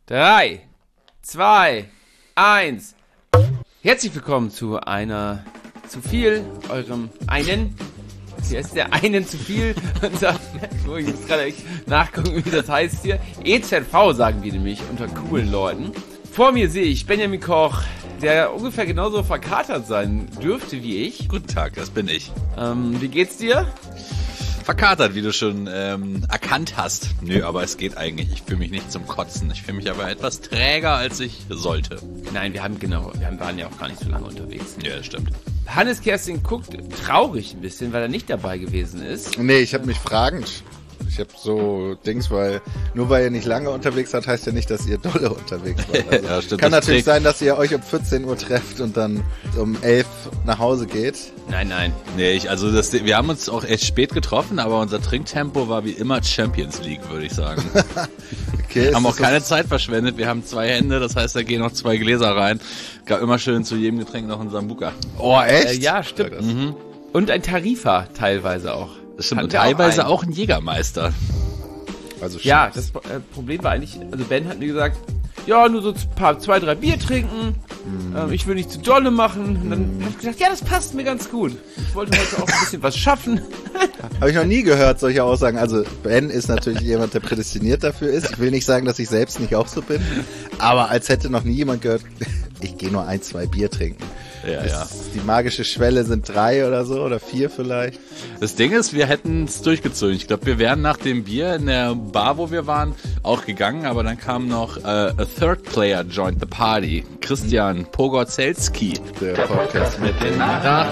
3, 2, 1. Herzlich willkommen zu einer zu viel, eurem einen. Hier ist der einen zu viel. Ich muss gerade echt nachgucken, wie das heißt hier. EZV sagen wir nämlich unter coolen Leuten. Vor mir sehe ich Benjamin Koch, der ungefähr genauso verkatert sein dürfte wie ich. Guten Tag, das bin ich. Wie geht's dir? Verkatert, wie du schon erkannt hast. Nö, aber es geht eigentlich. Ich fühle mich nicht zum Kotzen. Ich fühle mich aber etwas träger, als ich sollte. Nein, wir waren ja auch gar nicht so lange unterwegs. Ja, das stimmt. Hannes Kersting guckt traurig ein bisschen, weil er nicht dabei gewesen ist. Nee, ich habe mich fragend. Ich habe so Dings, weil nur weil ihr nicht lange unterwegs seid, heißt ja nicht, dass ihr dolle unterwegs wart. Also ja, stimmt, kann natürlich sein, dass ihr euch um 14 Uhr trefft und dann um 11 nach Hause geht. Nein. Nee, wir haben uns auch echt spät getroffen, aber unser Trinktempo war wie immer Champions League, würde ich sagen. Okay, haben auch keine Zeit verschwendet. Wir haben 2 Hände, das heißt, da gehen noch 2 Gläser rein. Gab immer schön zu jedem Getränk noch einen Sambuca. Oh, echt? Ja, stimmt. Und ein Tarifa teilweise auch. Das stimmt, und teilweise auch ein Jägermeister. Also ja, das Problem war eigentlich, also Ben hat mir gesagt, ja, nur so 2, 3 Bier trinken, ich will nicht zu dolle machen. Und dann habe ich gesagt, ja, das passt mir ganz gut. Ich wollte heute auch ein bisschen was schaffen. Habe ich noch nie gehört, solche Aussagen. Also Ben ist natürlich jemand, der prädestiniert dafür ist. Ich will nicht sagen, dass ich selbst nicht auch so bin, aber als hätte noch nie jemand gehört, ich gehe nur 1, 2 Bier trinken. Ja. Die magische Schwelle sind 3 oder so, oder 4 vielleicht. Das Ding ist, wir hätten es durchgezogen. Ich glaube, wir wären nach dem Bier in der Bar, wo wir waren, auch gegangen, aber dann kam noch a third player joined the party. Christian Pogorzelski. Der Podcast mit den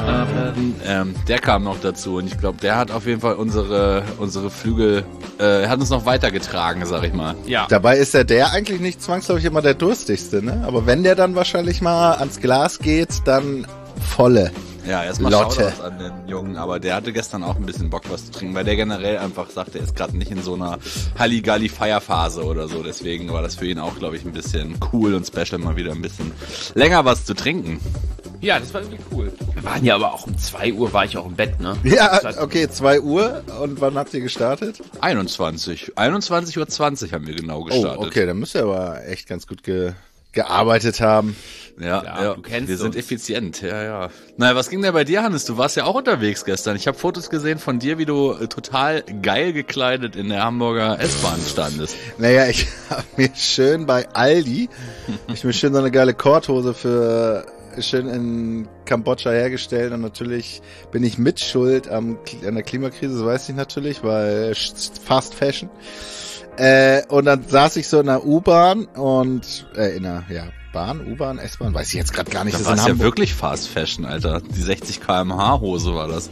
Nachnamen. Der kam noch dazu und ich glaube, der hat auf jeden Fall unsere Flügel, hat uns noch weitergetragen, sag ich mal. Ja. Dabei ist der eigentlich nicht zwangsläufig immer der Durstigste, ne? Aber wenn der dann wahrscheinlich mal ans Glas geht, dann volle. Ja, erstmal Lotte. Shoutouts an den Jungen, aber der hatte gestern auch ein bisschen Bock, was zu trinken, weil der generell einfach sagt, er ist gerade nicht in so einer Halligalli-Feierphase oder so, deswegen war das für ihn auch, glaube ich, ein bisschen cool und special, mal wieder ein bisschen länger was zu trinken. Ja, das war irgendwie cool. Wir waren ja aber auch um 2 Uhr, war ich auch im Bett, ne? Ja, okay, 2 Uhr. Und wann habt ihr gestartet? 21.20 Uhr haben wir genau gestartet. Oh, okay, dann müsst ihr aber echt ganz gut gearbeitet haben. Ja, du kennst wir sind uns. effizient, ja. Naja, was ging denn bei dir, Hannes? Du warst ja auch unterwegs gestern. Ich habe Fotos gesehen von dir, wie du total geil gekleidet in der Hamburger S-Bahn standest. Naja, ich habe mir schön bei Aldi, so eine geile Korthose schön in Kambodscha hergestellt und natürlich bin ich mit an der Klimakrise, das weiß ich natürlich, weil Fast Fashion. Und dann saß ich so in der U-Bahn und U-Bahn, S-Bahn, weiß ich jetzt gerade gar nicht. Das war ja wirklich Fast Fashion, Alter. Die 60 km/h Hose war das.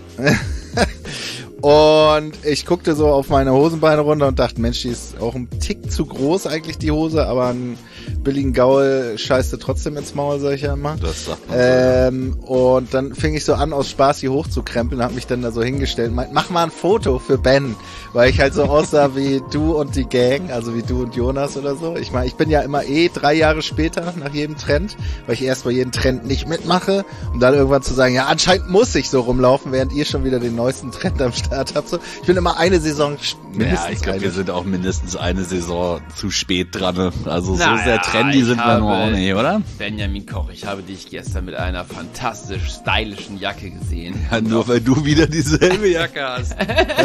Und ich guckte so auf meine Hosenbeine runter und dachte, Mensch, die ist auch ein Tick zu groß eigentlich, die Hose, aber einen billigen Gaul scheißt du trotzdem ins Maul, sag ich ja immer. Das sagt man so, ja. Und dann fing ich so an, aus Spaß die hochzukrempeln, hab mich dann da so hingestellt und meinte, mach mal ein Foto für Ben, weil ich halt so aussah wie du und die Gang, also wie du und Jonas oder so. Ich meine, ich bin ja immer 3 Jahre später nach jedem Trend, weil ich erst bei jedem Trend nicht mitmache, um dann irgendwann zu sagen, ja, anscheinend muss ich so rumlaufen, während ihr schon wieder den neuesten Trend am Start habt. So, ich bin immer eine Saison mindestens. Ja, ich glaube, wir sind auch mindestens eine Saison zu spät dran. Also so Naja, sehr trendy sind wir nur auch nicht, oder? Benjamin Koch, ich habe dich gestern mit einer fantastisch stylischen Jacke gesehen. Ja, nur weil du wieder dieselbe Jacke hast.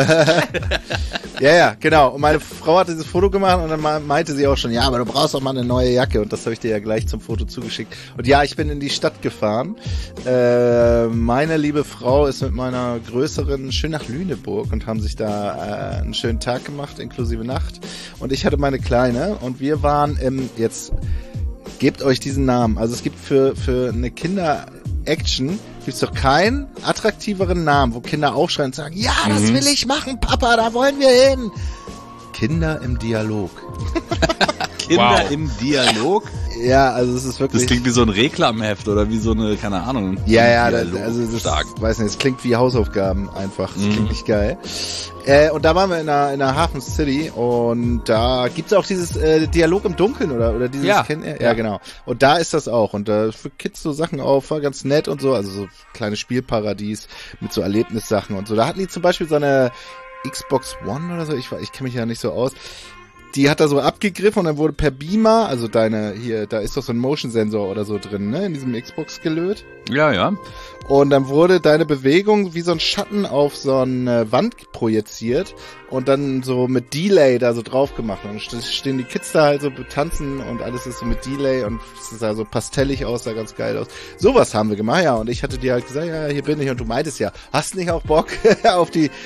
Ja, genau. Und meine Frau hat dieses Foto gemacht und dann meinte sie auch schon, ja, aber du brauchst auch mal eine neue Jacke. Und das habe ich dir ja gleich zum Foto zugeschickt. Und ja, ich bin in die Stadt gefahren. Meine liebe Frau ist mit meiner größeren schön nach Lüneburg und haben sich da einen schönen Tag gemacht, inklusive Nacht. Und ich hatte meine Kleine und wir waren jetzt gebt euch diesen Namen. Also es gibt für eine Kinder-Action gibt's doch keinen attraktiveren Namen, wo Kinder aufschreien und sagen, ja, das will ich machen, Papa, da wollen wir hin. Kinder im Dialog. Kinder im Dialog? Ja, also es ist wirklich... Das klingt wie so ein Reklamheft oder wie so eine, keine Ahnung. Ja, Dialog. also das stark. Weiß nicht, es klingt wie Hausaufgaben einfach. Das klingt nicht geil. Und da waren wir in der Hafen City und da gibt's auch dieses Dialog im Dunkeln oder dieses Ja. Ja, genau. Und da ist das auch und da für Kids so Sachen auf, war ganz nett und so, also so kleines Spielparadies mit so Erlebnissachen und so. Da hatten die zum Beispiel so eine Xbox One oder so, ich kenne mich ja nicht so aus. die hat da so abgegriffen und dann wurde per Beamer, also da ist doch so ein Motion-Sensor oder so drin, ne, in diesem Xbox-Gelöt. Ja. Und dann wurde deine Bewegung wie so ein Schatten auf so eine Wand projiziert und dann so mit Delay da so drauf gemacht. Und dann stehen die Kids da halt so tanzen und alles ist so mit Delay und es sah so pastellig aus, sah ganz geil aus. Sowas haben wir gemacht, ja. Und ich hatte dir halt gesagt, ja, hier bin ich. Und du meintest ja, hast nicht auch Bock auf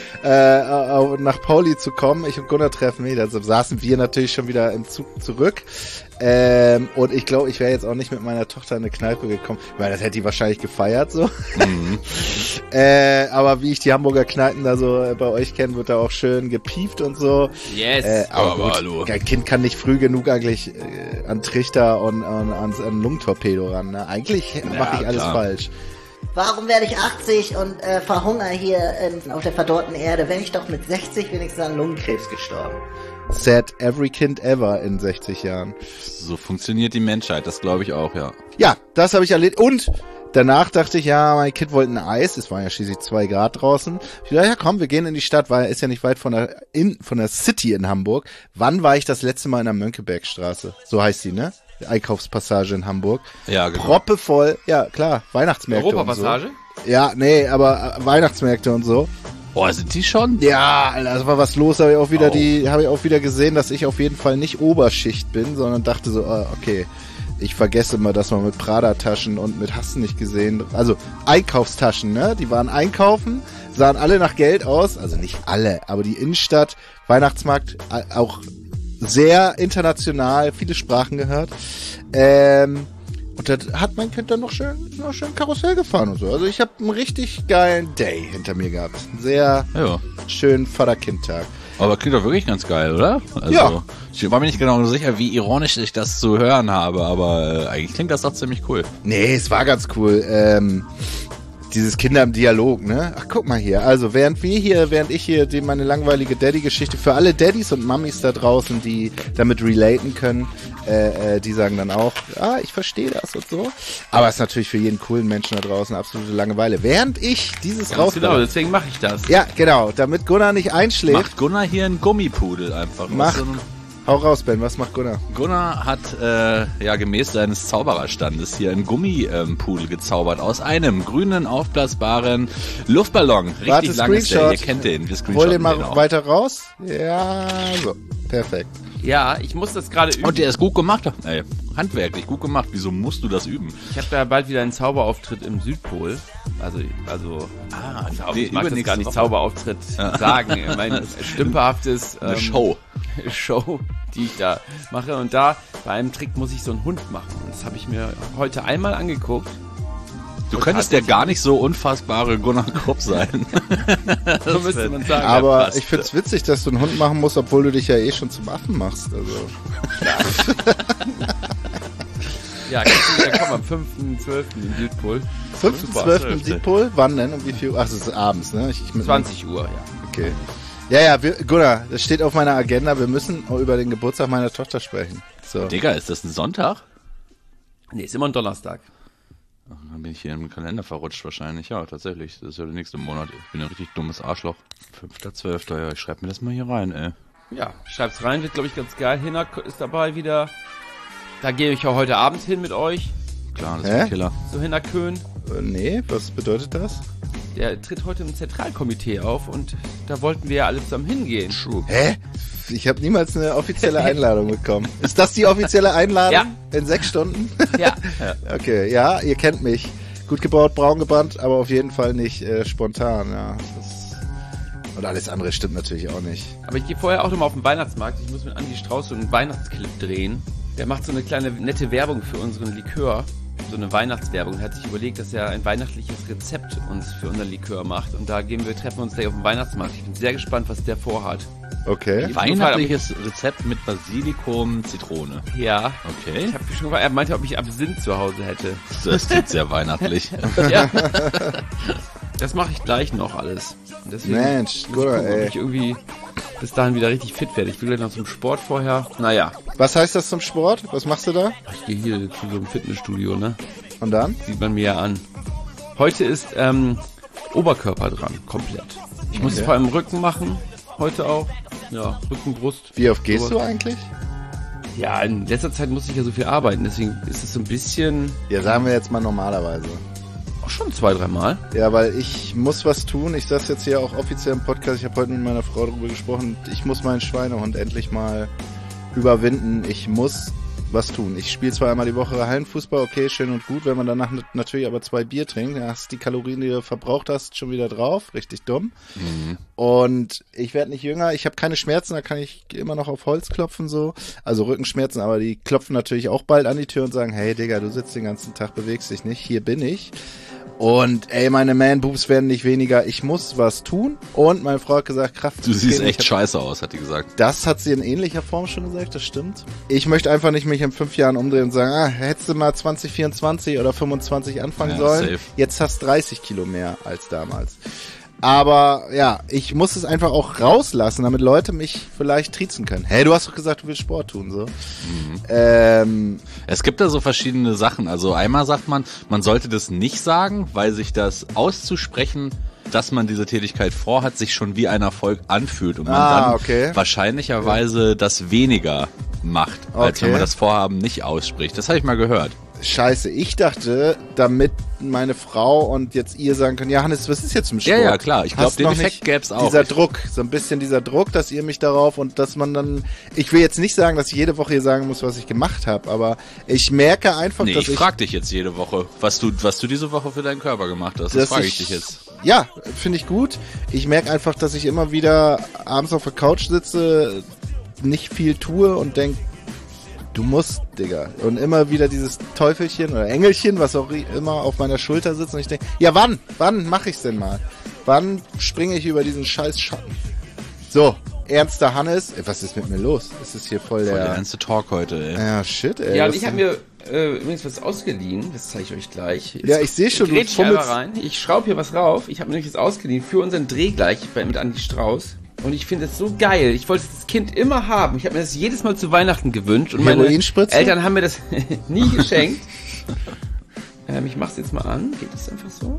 nach Pauli zu kommen? Ich und Gunnar treffen mich. Da saßen wir natürlich schon wieder im Zug zurück. Und ich glaube, ich wäre jetzt auch nicht mit meiner Tochter in eine Kneipe gekommen. Ich meine, das hätte die wahrscheinlich gefeiert, so. Mhm. Aber wie ich die Hamburger Kneipen da so bei euch kenne, wird da auch schön gepieft und so. Yes. Aber gut, hallo. Ein Kind kann nicht früh genug eigentlich an Trichter und an Lungentorpedo ran. Ne? Eigentlich mache ich alles falsch. Warum werde ich 80 und verhungere hier auf der verdorrten Erde, wenn ich doch mit 60 wenigstens an Lungenkrebs gestorben? Said every kid ever in 60 Jahren. So funktioniert die Menschheit, das glaube ich auch, ja. Ja, das habe ich erlebt. Und danach dachte ich, ja, mein Kind wollte ein Eis. Es waren ja schließlich 2 Grad draußen. Ich dachte, ja komm, wir gehen in die Stadt, weil ist ja nicht weit von der City in Hamburg. Wann war ich das letzte Mal in der Mönckebergstraße? So heißt die, ne? Einkaufspassage in Hamburg. Ja, genau. Proppevoll, ja klar, Weihnachtsmärkte Europapassage? und so. Ja, nee, aber Weihnachtsmärkte und so. Boah, sind die schon? Ja, also war was los, habe ich auch wieder gesehen, dass ich auf jeden Fall nicht Oberschicht bin, sondern dachte so, okay, ich vergesse immer, dass man mit Prada-Taschen und mit hast du nicht gesehen, also Einkaufstaschen, ne, die waren einkaufen, sahen alle nach Geld aus, also nicht alle, aber die Innenstadt, Weihnachtsmarkt, auch sehr international, viele Sprachen gehört, und da hat mein Kind dann noch schön Karussell gefahren und so. Also ich habe einen richtig geilen Day hinter mir gehabt. Einen sehr schönen Vater-Kind-Tag. Aber klingt doch wirklich ganz geil, oder? Also, ja. Ich war mir nicht genau sicher, wie ironisch ich das zu hören habe, aber eigentlich klingt das doch ziemlich cool. Nee, es war ganz cool. Dieses Kinder im Dialog, ne? Ach, guck mal hier. Also, während ich hier meine langweilige Daddy-Geschichte für alle Daddys und Mammis da draußen, die damit relaten können, die sagen dann auch, ich verstehe das und so. Aber es ist natürlich für jeden coolen Menschen da draußen absolute Langeweile. Während ich dieses raus... Genau, deswegen mache ich das. Ja, genau. Damit Gunnar nicht einschläft. Macht Gunnar hier einen Gummipudel einfach. Hau raus, Ben, was macht Gunnar? Gunnar hat gemäß seines Zaubererstandes hier einen Gummipudel gezaubert aus einem grünen, aufblasbaren Luftballon. Richtig langes Ding, ihr kennt den. Wir hol den mal weiter raus. Ja, so, perfekt. Ja, ich muss das gerade üben. Und der ist gut gemacht. Ey, handwerklich gut gemacht. Wieso musst du das üben? Ich habe da bald wieder einen Zauberauftritt im Südpol. Ich mag das gar nicht Zauberauftritt sagen. Mein stümperhaftes eine Show, die ich da mache. Und da bei einem Trick muss ich so einen Hund machen. Und das habe ich mir heute einmal angeguckt. Du könntest der gar nicht so unfassbare Gunnar Krupp sein. So müsste man sagen. Aber ich find's witzig, dass du einen Hund machen musst, obwohl du dich ja eh schon zum Affen machst. Also. Ja, der kommt am 5.12. im Südpol. 5.12. im Südpol? Wann denn? Um wie viel Uhr? Ach, es ist abends, ne? 20 Uhr, ja. Okay. Ja, Gunnar, das steht auf meiner Agenda. Wir müssen über den Geburtstag meiner Tochter sprechen. So. Digga, ist das ein Sonntag? Nee, ist immer ein Donnerstag. Ach, dann bin ich hier im Kalender verrutscht wahrscheinlich. Ja, tatsächlich. Das ist ja der nächste Monat. Ich bin ein richtig dummes Arschloch. 5.12. Ja, ich schreib mir das mal hier rein, ey. Ja, schreib's rein. Wird, glaube ich, ganz geil. Hinak ist dabei wieder. Da gehe ich auch heute Abend hin mit euch. Klar, das ist ein Killer. So Hinak Köhn. Nee, was bedeutet das? Der tritt heute im Zentralkomitee auf und da wollten wir ja alle zusammen hingehen. Hä? Ich habe niemals eine offizielle Einladung bekommen. Ist das die offizielle Einladung? Ja. In 6 Stunden? Ja. Okay, ja, ihr kennt mich. Gut gebaut, braun gebrannt, aber auf jeden Fall nicht spontan, ja. Und alles andere stimmt natürlich auch nicht. Aber ich gehe vorher auch nochmal auf den Weihnachtsmarkt. Ich muss mit Andi Strauß so einen Weihnachtsclip drehen. Der macht so eine kleine nette Werbung für unseren Likör. So eine Weihnachtswerbung. Er hat sich überlegt, dass er ein weihnachtliches Rezept uns für unseren Likör macht. Und da treffen wir uns gleich auf dem Weihnachtsmarkt. Ich bin sehr gespannt, was der vorhat. Okay. Weihnachtliches Rezept mit Basilikum, Zitrone. Ja. Okay. Ich habe schon gefragt, er meinte, ob ich Absinth zu Hause hätte. Das klingt sehr weihnachtlich. Ja. Das mache ich gleich noch alles. Und deswegen Mensch, gut, ey. ob ich irgendwie bis dahin wieder richtig fit werde. Ich will gleich noch zum Sport vorher. Naja. Was heißt das zum Sport? Was machst du da? Ich gehe hier zu so einem Fitnessstudio, ne? Und dann? Sieht man mir ja an. Heute ist Oberkörper dran, komplett. Ich muss es vor allem im Rücken machen. heute auch. Ja, Rücken, Brust. Wie oft gehst sowas. du eigentlich? Ja, in letzter Zeit muss ich ja so viel arbeiten, deswegen ist es so ein bisschen, Ja, sagen wir jetzt mal normalerweise. auch schon 2-3 Mal. Ja, weil ich muss was tun. Ich sag's jetzt hier auch offiziell im Podcast. Ich habe heute mit meiner Frau darüber gesprochen. Ich muss meinen Schweinehund endlich mal überwinden. Ich muss was tun. Ich spiele zwar einmal die Woche Hallenfußball, okay, schön und gut. Wenn man danach natürlich aber 2 Bier trinkt, dann hast du die Kalorien, die du verbraucht hast, schon wieder drauf. Richtig dumm. Und ich werde nicht jünger. Ich habe keine Schmerzen, da kann ich immer noch auf Holz klopfen so. Also Rückenschmerzen, aber die klopfen natürlich auch bald an die Tür und sagen, hey Digga, du sitzt den ganzen Tag, bewegst dich nicht. Hier bin ich. Und ey, meine Man-Boobs werden nicht weniger. Ich muss was tun. Und meine Frau hat gesagt, Kraft. Du siehst echt scheiße aus, hat die gesagt. Das hat sie in ähnlicher Form schon gesagt, das stimmt. Ich möchte einfach nicht mich in 5 Jahren umdrehen und sagen, hättest du mal 2024 oder 25 anfangen sollen. Safe. Jetzt hast 30 Kilo mehr als damals. Aber ja, ich muss es einfach auch rauslassen, damit Leute mich vielleicht triezen können. Hey, du hast doch gesagt, du willst Sport tun, so. Es gibt da so verschiedene Sachen. Also einmal sagt man sollte das nicht sagen, weil sich das auszusprechen, dass man diese Tätigkeit vorhat, sich schon wie ein Erfolg anfühlt und man dann wahrscheinlicherweise das weniger macht, als wenn man das Vorhaben nicht ausspricht. Das habe ich mal gehört. Scheiße, ich dachte, damit meine Frau und jetzt ihr sagen können, ja Hannes, was ist jetzt im Sport? Ja, klar. Ich glaube, den Effekt gäb's auch. Dieser Druck, so ein bisschen dieser Druck, dass ihr mich darauf und dass man dann, ich will jetzt nicht sagen, dass ich jede Woche hier sagen muss, was ich gemacht habe, aber ich merke einfach, dass ich frage dich jetzt jede Woche, was du diese Woche für deinen Körper gemacht hast. Das frage ich dich jetzt. Ja, finde ich gut. Ich merke einfach, dass ich immer wieder abends auf der Couch sitze, nicht viel tue und denke, du musst, Digga. Und immer wieder dieses Teufelchen oder Engelchen, was auch immer auf meiner Schulter sitzt und ich denke, ja wann? Wann mache ich's denn mal? Wann springe ich über diesen scheiß Schatten? So, ernster Hannes. Ey, was ist mit mir los? Es ist hier voll der ernste Talk heute, ey. Ja, shit, ey. Ja, und ich habe mir übrigens was ausgeliehen, das zeige ich euch gleich. Jetzt ja, ich sehe schon, du fummelst rein. Ich schraube hier was rauf. Ich habe mir nämlich das ausgeliehen für unseren Dreh gleich mit Andi Strauß. Und ich finde es so geil. Ich wollte das Kind immer haben. Ich habe mir das jedes Mal zu Weihnachten gewünscht. Und meine Eltern haben mir das nie geschenkt. Ich mach's jetzt mal an. Geht das einfach so?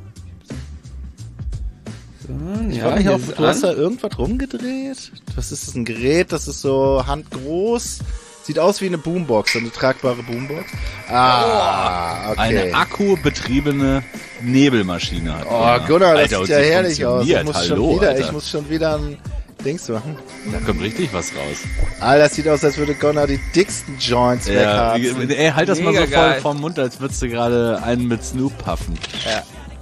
Du hast da irgendwas rumgedreht? Was ist das, ein Gerät? Das ist so handgroß. Sieht aus wie eine Boombox, so eine tragbare Boombox. Okay. Eine akkubetriebene Nebelmaschine hat. Oh, Gunnar, das Alter, sieht ja herrlich aus. Ich muss schon wieder ein Dings machen. Da kommt richtig was raus. Alter, das sieht aus, als würde Gunnar die dicksten Joints weghaben. Ey, halt das mal so voll vom Mund, als würdest du gerade einen mit Snoop puffen. Ja.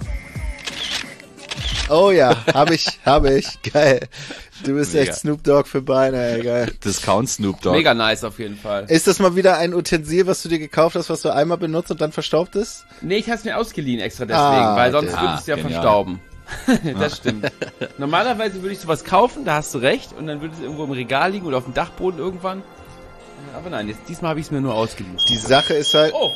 Oh ja, hab ich. Geil. Du bist echt Snoop Dogg für Beine, ey, geil. Discount Snoop Dogg. Mega nice auf jeden Fall. Ist das mal wieder ein Utensil, was du dir gekauft hast, was du einmal benutzt und dann verstaubt ist? Nee, ich hab's mir ausgeliehen extra deswegen, weil sonst würde es ja verstauben. Das stimmt. Normalerweise würde ich sowas kaufen, da hast du recht, und dann würde es irgendwo im Regal liegen oder auf dem Dachboden irgendwann. Aber nein, diesmal habe ich es mir nur ausgeliehen. Die Sache ist halt... Oh!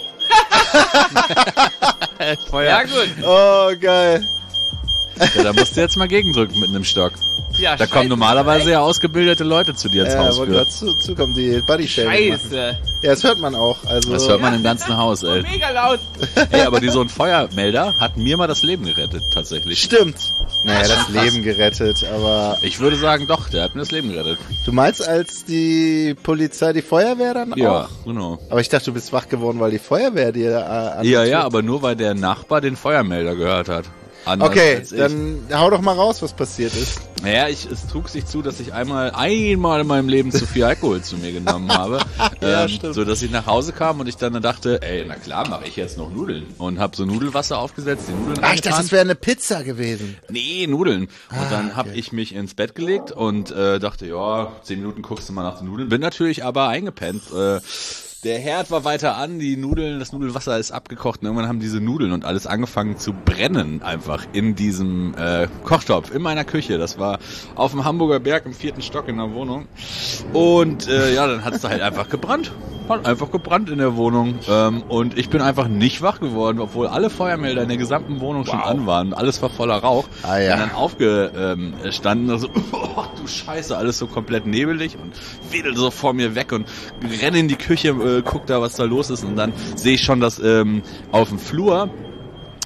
Ja, gut. Oh, geil. Ja, da musst du jetzt mal gegendrücken mit einem Stock. Ja, da kommen normalerweise ja ausgebildete Leute zu dir ins Haus. Ja, aber gerade zukommen, die Bodyshaming machen. Scheiße. Ja, das hört man auch. Also, das hört man im ganzen Haus, ey. Mega laut. Ey, aber so ein Feuermelder hat mir mal das Leben gerettet, tatsächlich. Stimmt. Naja, das Leben gerettet, aber... Ich würde sagen, doch, der hat mir das Leben gerettet. Du meinst, als die Polizei, die Feuerwehr dann auch? Ja, genau. Aber ich dachte, du bist wach geworden, weil die Feuerwehr dir... Ja, aber nur, weil der Nachbar den Feuermelder gehört hat. Anders okay, dann hau doch mal raus, was passiert ist. Naja, es trug sich zu, dass ich einmal in meinem Leben zu viel Alkohol zu mir genommen habe. Ja, stimmt. So, dass ich nach Hause kam und ich dann dachte, ey, na klar, mache ich jetzt noch Nudeln. Und habe so Nudelwasser aufgesetzt, die Nudeln ich dachte, das wäre eine Pizza gewesen. Nee, Nudeln. Und dann habe ich mich ins Bett gelegt und dachte, ja, 10 Minuten guckst du mal nach den Nudeln. Bin natürlich aber eingepennt. Der Herd war weiter an, das Nudelwasser ist abgekocht und irgendwann haben diese Nudeln und alles angefangen zu brennen einfach in diesem Kochtopf, in meiner Küche. Das war auf dem Hamburger Berg im 4. Stock in der Wohnung. Und dann hat's da halt einfach gebrannt. Hat einfach gebrannt in der Wohnung. Und ich bin einfach nicht wach geworden, obwohl alle Feuermelder in der gesamten Wohnung schon an waren. Alles war voller Rauch. Ah, ja. Bin dann aufgestanden, also, oh du Scheiße, alles so komplett nebelig und wedel so vor mir weg und renne in die Küche, guck da, was da los ist, und dann sehe ich schon, dass auf dem Flur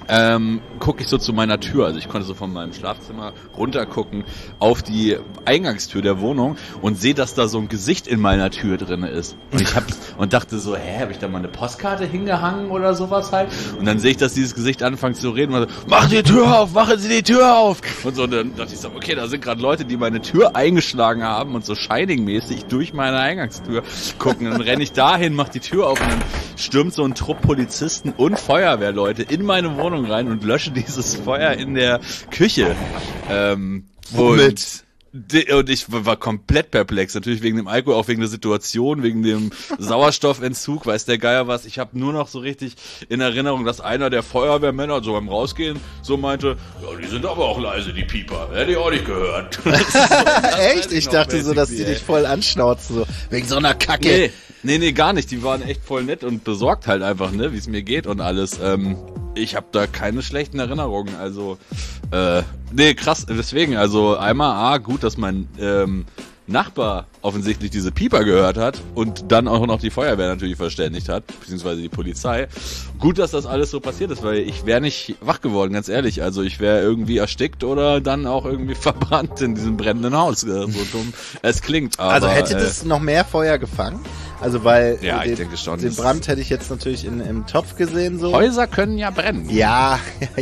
gucke ich so zu meiner Tür. Also ich konnte so von meinem Schlafzimmer runtergucken auf die Eingangstür der Wohnung und sehe, dass da so ein Gesicht in meiner Tür drin ist. Und dachte so, habe ich da mal eine Postkarte hingehangen oder sowas halt? Und dann sehe ich, dass dieses Gesicht anfängt zu reden und so, mach die Tür auf, machen Sie die Tür auf! Und so, und dann dachte ich so, okay, da sind gerade Leute, die meine Tür eingeschlagen haben und so Shining-mäßig durch meine Eingangstür gucken. Dann renne ich dahin, mach die Tür auf und dann stürmt so ein Trupp Polizisten und Feuerwehrleute in meine Wohnung rein und lösche dieses Feuer in der Küche. Womit? Und ich war komplett perplex, natürlich wegen dem Alkohol, auch wegen der Situation, wegen dem Sauerstoffentzug, weiß der Geier was. Ich habe nur noch so richtig in Erinnerung, dass einer der Feuerwehrmänner so beim Rausgehen so meinte, ja, die sind aber auch leise, die Pieper, hätte ich auch nicht gehört. Echt? Ich dachte so, dass die dich voll anschnauzen, so wegen so einer Kacke. Nee, gar nicht. Die waren echt voll nett und besorgt halt einfach, ne, wie es mir geht und alles. Ich habe da keine schlechten Erinnerungen, also krass, deswegen, also einmal gut, dass mein Nachbar offensichtlich diese Pieper gehört hat und dann auch noch die Feuerwehr natürlich verständigt hat, beziehungsweise die Polizei. Gut, dass das alles so passiert ist, weil ich wäre nicht wach geworden, ganz ehrlich. Also ich wäre irgendwie erstickt oder dann auch irgendwie verbrannt in diesem brennenden Haus, so dumm es klingt. Aber, also hätte das noch mehr Feuer gefangen? Also weil ich denke schon, den Brand hätte ich jetzt natürlich im Topf gesehen. So. Häuser können ja brennen. Ja.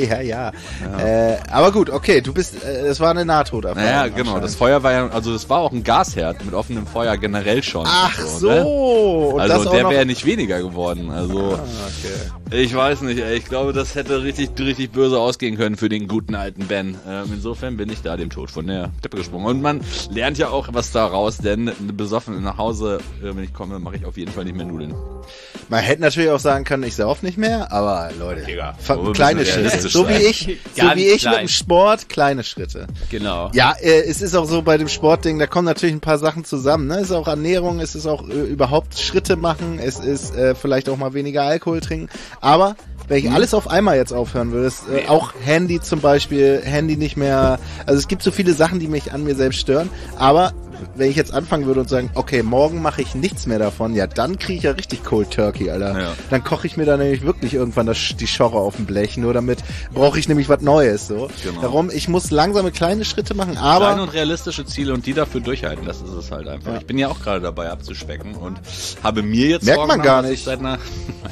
Aber gut, okay, es war eine Nahtoderfahrung. Ja, genau, das Feuer war ja, also das war auch ein Gasherd mit offenem Feuer generell schon. Ach so. Ne? Und also das der auch wäre nicht weniger geworden, also ich weiß nicht, ich glaube, das hätte richtig böse ausgehen können für den guten alten Ben. Insofern bin ich da dem Tod von der Treppe gesprungen. Und man lernt ja auch was daraus, denn besoffen nach Hause, wenn ich komme, mache ich auf jeden Fall nicht mehr Nudeln. Man hätte natürlich auch sagen können, ich sauf nicht mehr, aber Leute, Digga, kleine Schritte. So wie ich mit dem Sport, kleine Schritte. Genau. Ja, es ist auch so bei dem Sportding, da kommen natürlich ein paar Sachen zusammen. Ne? Es ist auch Ernährung, es ist auch überhaupt Schritte machen, es ist vielleicht auch mal weniger Alkohol trinken. Aber wenn ich alles auf einmal jetzt aufhören würde, auch Handy zum Beispiel, Handy nicht mehr, also es gibt so viele Sachen, die mich an mir selbst stören, aber wenn ich jetzt anfangen würde und sagen, okay, morgen mache ich nichts mehr davon, ja, dann kriege ich ja richtig Cold Turkey, Alter. Ja. Dann koche ich mir da nämlich wirklich irgendwann die Schorre auf dem Blech, nur damit brauche ich nämlich was Neues, so. Genau. Darum, ich muss langsame kleine Schritte machen, aber... Kleine und realistische Ziele und die dafür durchhalten, das ist es halt einfach. Ja. Ich bin ja auch gerade dabei abzuspecken und habe mir jetzt merkt man gar nicht. Seit einer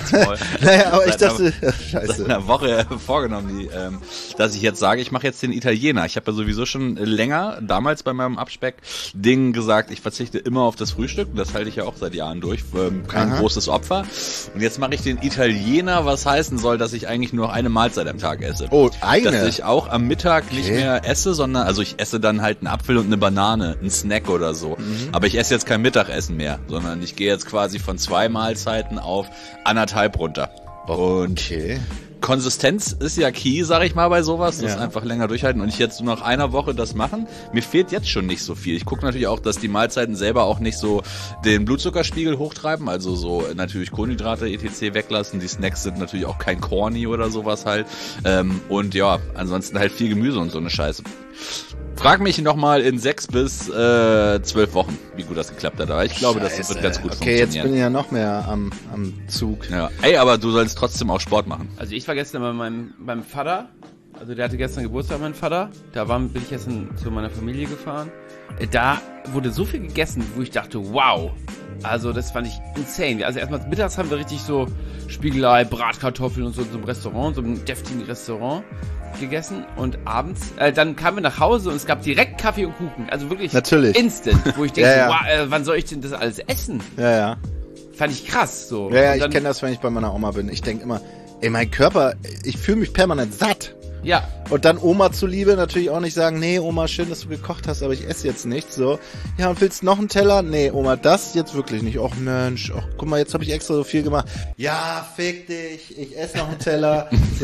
aber ich dachte, scheiße. Seit einer Woche vorgenommen, dass ich jetzt sage, ich mache jetzt den Italiener. Ich habe ja sowieso schon länger, damals bei meinem Abspeck-Ding gesagt, ich verzichte immer auf das Frühstück. Das halte ich ja auch seit Jahren durch. Kein großes Opfer. Und jetzt mache ich den Italiener, was heißen soll, dass ich eigentlich nur eine Mahlzeit am Tag esse. Oh, eine? Dass ich auch am Mittag nicht mehr esse, sondern, also ich esse dann halt einen Apfel und eine Banane, einen Snack oder so. Aber ich esse jetzt kein Mittagessen mehr, sondern ich gehe jetzt quasi von 2 Mahlzeiten auf 1,5 runter. Und Konsistenz ist ja key, sag ich mal, bei sowas. Das ist einfach länger durchhalten und ich jetzt nur nach einer Woche das machen. Mir fehlt jetzt schon nicht so viel. Ich gucke natürlich auch, dass die Mahlzeiten selber auch nicht so den Blutzuckerspiegel hochtreiben, also so natürlich Kohlenhydrate etc. weglassen. Die Snacks sind natürlich auch kein Corny oder sowas halt. Und ja, ansonsten halt viel Gemüse und so eine Scheiße. Frag mich nochmal in 6 bis 12 Wochen, wie gut das geklappt hat. Aber ich glaube, das wird ganz gut funktionieren. Okay, jetzt bin ich ja noch mehr am Zug. Ja. Ey, aber du sollst trotzdem auch Sport machen. Also ich war gestern bei meinem Vater. Also der hatte gestern Geburtstag, mein Vater. Bin ich gestern zu meiner Familie gefahren. Da wurde so viel gegessen, wo ich dachte, wow. Also das fand ich insane. Also erstmal mittags haben wir richtig so Spiegelei, Bratkartoffeln und so in so einem Restaurant, so einem deftigen Restaurant gegessen und abends, dann kamen wir nach Hause und es gab direkt Kaffee und Kuchen, also wirklich natürlich instant, wo ich denke, wow, wann soll ich denn das alles essen? Ja. Fand ich krass, so. Ja, ich kenne das, wenn ich bei meiner Oma bin. Ich denke immer, ey, mein Körper, ich fühle mich permanent satt. Ja. Und dann Oma zuliebe natürlich auch nicht sagen, nee, Oma, schön, dass du gekocht hast, aber ich esse jetzt nichts, so. Ja, und willst noch einen Teller? Nee, Oma, das jetzt wirklich nicht. Och, Mensch, och, guck mal, jetzt habe ich extra so viel gemacht. Ja, fick dich, ich esse noch einen Teller, so.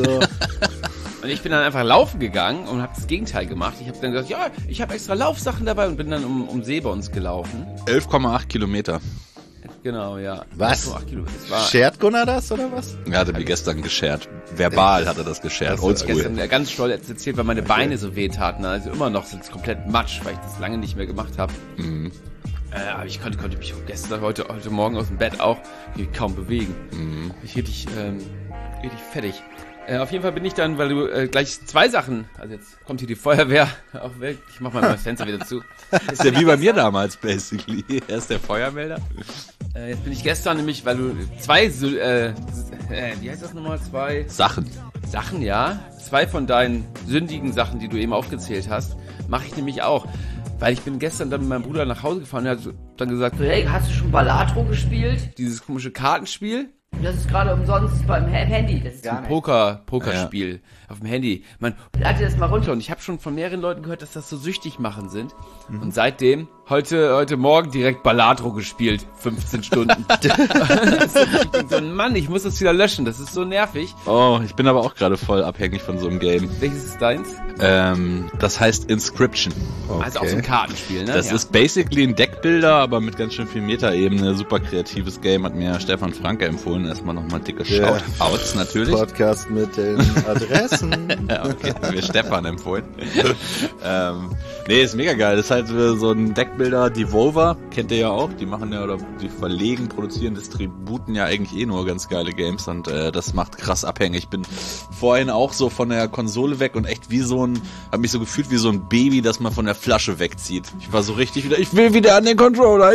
Und ich bin dann einfach laufen gegangen und habe das Gegenteil gemacht. Ich habe dann gesagt, ja, ich habe extra Laufsachen dabei und bin dann um See bei uns gelaufen. 11,8 Kilometer. Genau, ja. Was? Schert Gunnar das, oder was? Er hatte mir gestern geschert. Verbal hat er das geschert. Oldschool. Gestern ganz stolz erzählt, weil meine Beine so weh taten. Also immer noch sind es komplett matsch, weil ich das lange nicht mehr gemacht habe. Mhm. Aber ich konnte mich gestern, heute Morgen aus dem Bett auch kaum bewegen. Mhm. Ich richtig fertig. Auf jeden Fall bin ich dann, weil du gleich 2 Sachen, also jetzt kommt hier die Feuerwehr auch weg, ich mach mal das Fenster wieder zu. Ist ja wie bei mir damals, basically. Er ist der Feuermelder. Jetzt bin ich gestern nämlich, weil du 2, wie heißt das nochmal, 2 Sachen, ja. 2 von deinen sündigen Sachen, die du eben aufgezählt hast, mache ich nämlich auch. Weil ich bin gestern dann mit meinem Bruder nach Hause gefahren und er hat dann gesagt, Hey, hast du schon Balatro gespielt? dieses komische Kartenspiel, Das ist gerade umsonst beim Handy. Das ist gar nicht. Pokerspiel auf dem Handy. Man lade das mal runter und ich habe schon von mehreren Leuten gehört, dass das so süchtig machen sind. Und seitdem, heute Morgen direkt Balatro gespielt, 15 Stunden. So, Mann, ich muss das wieder löschen, das ist so nervig. Oh, ich bin aber auch gerade voll abhängig von so einem Game. Welches ist deins? Das heißt Inscription. Also auch so ein Kartenspiel, ne? Das ist basically ein Deckbilder, aber mit ganz schön viel Metaebene. Super kreatives Game, hat mir Stefan Franke empfohlen. Erstmal nochmal dicke Shoutouts natürlich. Podcast mit den Adressen. Okay, hat mir Stefan empfohlen. Nee, ist mega geil. Das ist halt so ein Deckbilder, Devolver, kennt ihr ja auch. Die machen ja, oder die verlegen, produzieren, distributen ja eigentlich nur ganz geile Games und das macht krass abhängig. Ich bin vorhin auch so von der Konsole weg und echt wie so hab mich so gefühlt wie so ein Baby, das man von der Flasche wegzieht. Ich war so richtig wieder, ich will wieder an den Controller.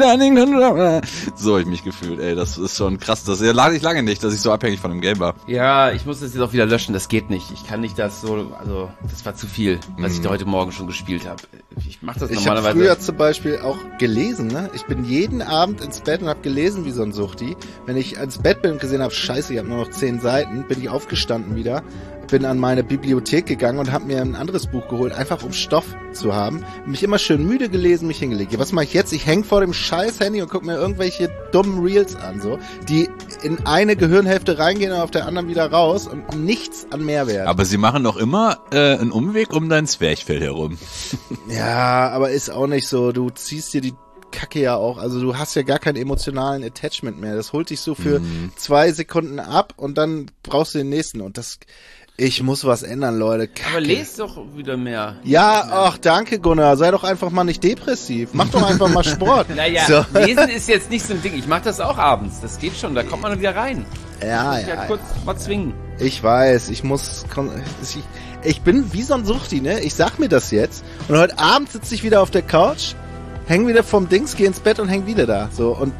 So hab ich mich gefühlt, ey, das ist schon krass. Das lade ich lange nicht, dass ich so abhängig von dem Game war. Ja, ich muss das jetzt auch wieder löschen, das geht nicht. Ich kann nicht das so, also das war zu viel, was ich da heute Morgen schon gespielt habe. Ich mach das normalerweise. Ich habe früher zum Beispiel auch gelesen, ne? Ich bin jeden Abend ins Bett und habe gelesen wie so ein Suchti. Wenn ich ins Bett bin und gesehen habe, scheiße, ich habe nur noch 10 Seiten, bin ich aufgestanden wieder, bin an meine Bibliothek gegangen und habe mir ein anderes Buch geholt, einfach um Stoff zu haben. Mich immer schön müde gelesen, mich hingelegt. Was mache ich jetzt? Ich hänge vor dem scheiß Handy und gucke mir irgendwelche dummen Reels an, so, die in eine Gehirnhälfte reingehen und auf der anderen wieder raus und nichts an Mehrwert. Aber sie machen doch immer einen Umweg um dein Zwerchfell herum. Ja, aber ist auch nicht so. Du ziehst dir die Kacke ja auch, also du hast ja gar keinen emotionalen Attachment mehr. Das holt dich so für 2 Sekunden ab und dann brauchst du den nächsten und ich muss was ändern, Leute. Kacke. Aber lest doch wieder mehr. Ja, ach, danke Gunnar. Sei doch einfach mal nicht depressiv. Mach doch einfach mal Sport. Naja, so. Lesen ist jetzt nicht so ein Ding. Ich mach das auch abends. Das geht schon, da kommt man wieder rein. Ja. Kurz mal zwingen. Ich weiß, ich bin wie so ein Suchti, ne? Ich sag mir das jetzt und heute Abend sitze ich wieder auf der Couch, häng wieder vom Dings, geh ins Bett und häng wieder da. So und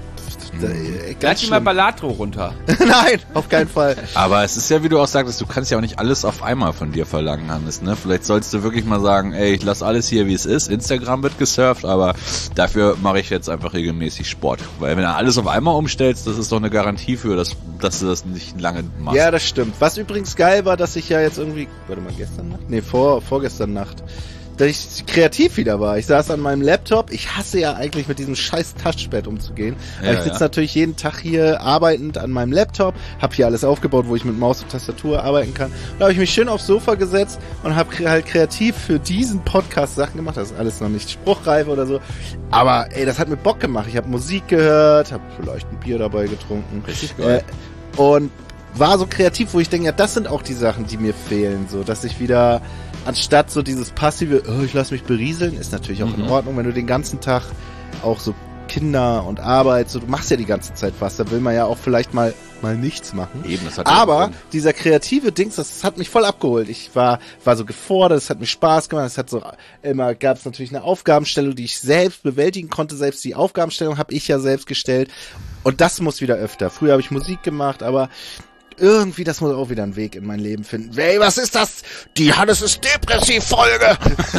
Lad dir mal Balatro runter. Nein, auf keinen Fall. Aber es ist ja, wie du auch sagtest, du kannst ja auch nicht alles auf einmal von dir verlangen, Hannes, ne? Vielleicht sollst du wirklich mal sagen, ey, ich lass alles hier, wie es ist. Instagram wird gesurft, aber dafür mache ich jetzt einfach regelmäßig Sport. Weil wenn du alles auf einmal umstellst, das ist doch eine Garantie für, dass du das nicht lange machst. Ja, das stimmt. Was übrigens geil war, dass ich ja jetzt irgendwie, warte mal, gestern Nacht? Nee, vorgestern Nacht. Dass ich kreativ wieder war. Ich saß an meinem Laptop. Ich hasse ja eigentlich mit diesem scheiß Touchpad umzugehen. Aber ich sitze natürlich jeden Tag hier arbeitend an meinem Laptop, habe hier alles aufgebaut, wo ich mit Maus und Tastatur arbeiten kann. Da habe ich mich schön aufs Sofa gesetzt und habe halt kreativ für diesen Podcast Sachen gemacht. Das ist alles noch nicht spruchreif oder so. Aber ey, das hat mir Bock gemacht. Ich habe Musik gehört, habe vielleicht ein Bier dabei getrunken. Richtig geil. Und war so kreativ, wo ich denke, ja, das sind auch die Sachen, die mir fehlen. So, dass ich wieder anstatt so dieses passive, oh, ich lasse mich berieseln, ist natürlich auch in Ordnung, wenn du den ganzen Tag auch so Kinder und Arbeit, so, du machst ja die ganze Zeit was, da will man ja auch vielleicht mal nichts machen. Eben, das hat aber dieser kreative Dings, das hat mich voll abgeholt. Ich war so gefordert, es hat mir Spaß gemacht, es hat so immer, gab es natürlich eine Aufgabenstellung, die ich selbst bewältigen konnte, selbst die Aufgabenstellung habe ich ja selbst gestellt und das muss wieder öfter. Früher habe ich Musik gemacht, aber irgendwie, das muss auch wieder einen Weg in mein Leben finden. Ey, was ist das? Die Hannes ist Depressiv-Folge!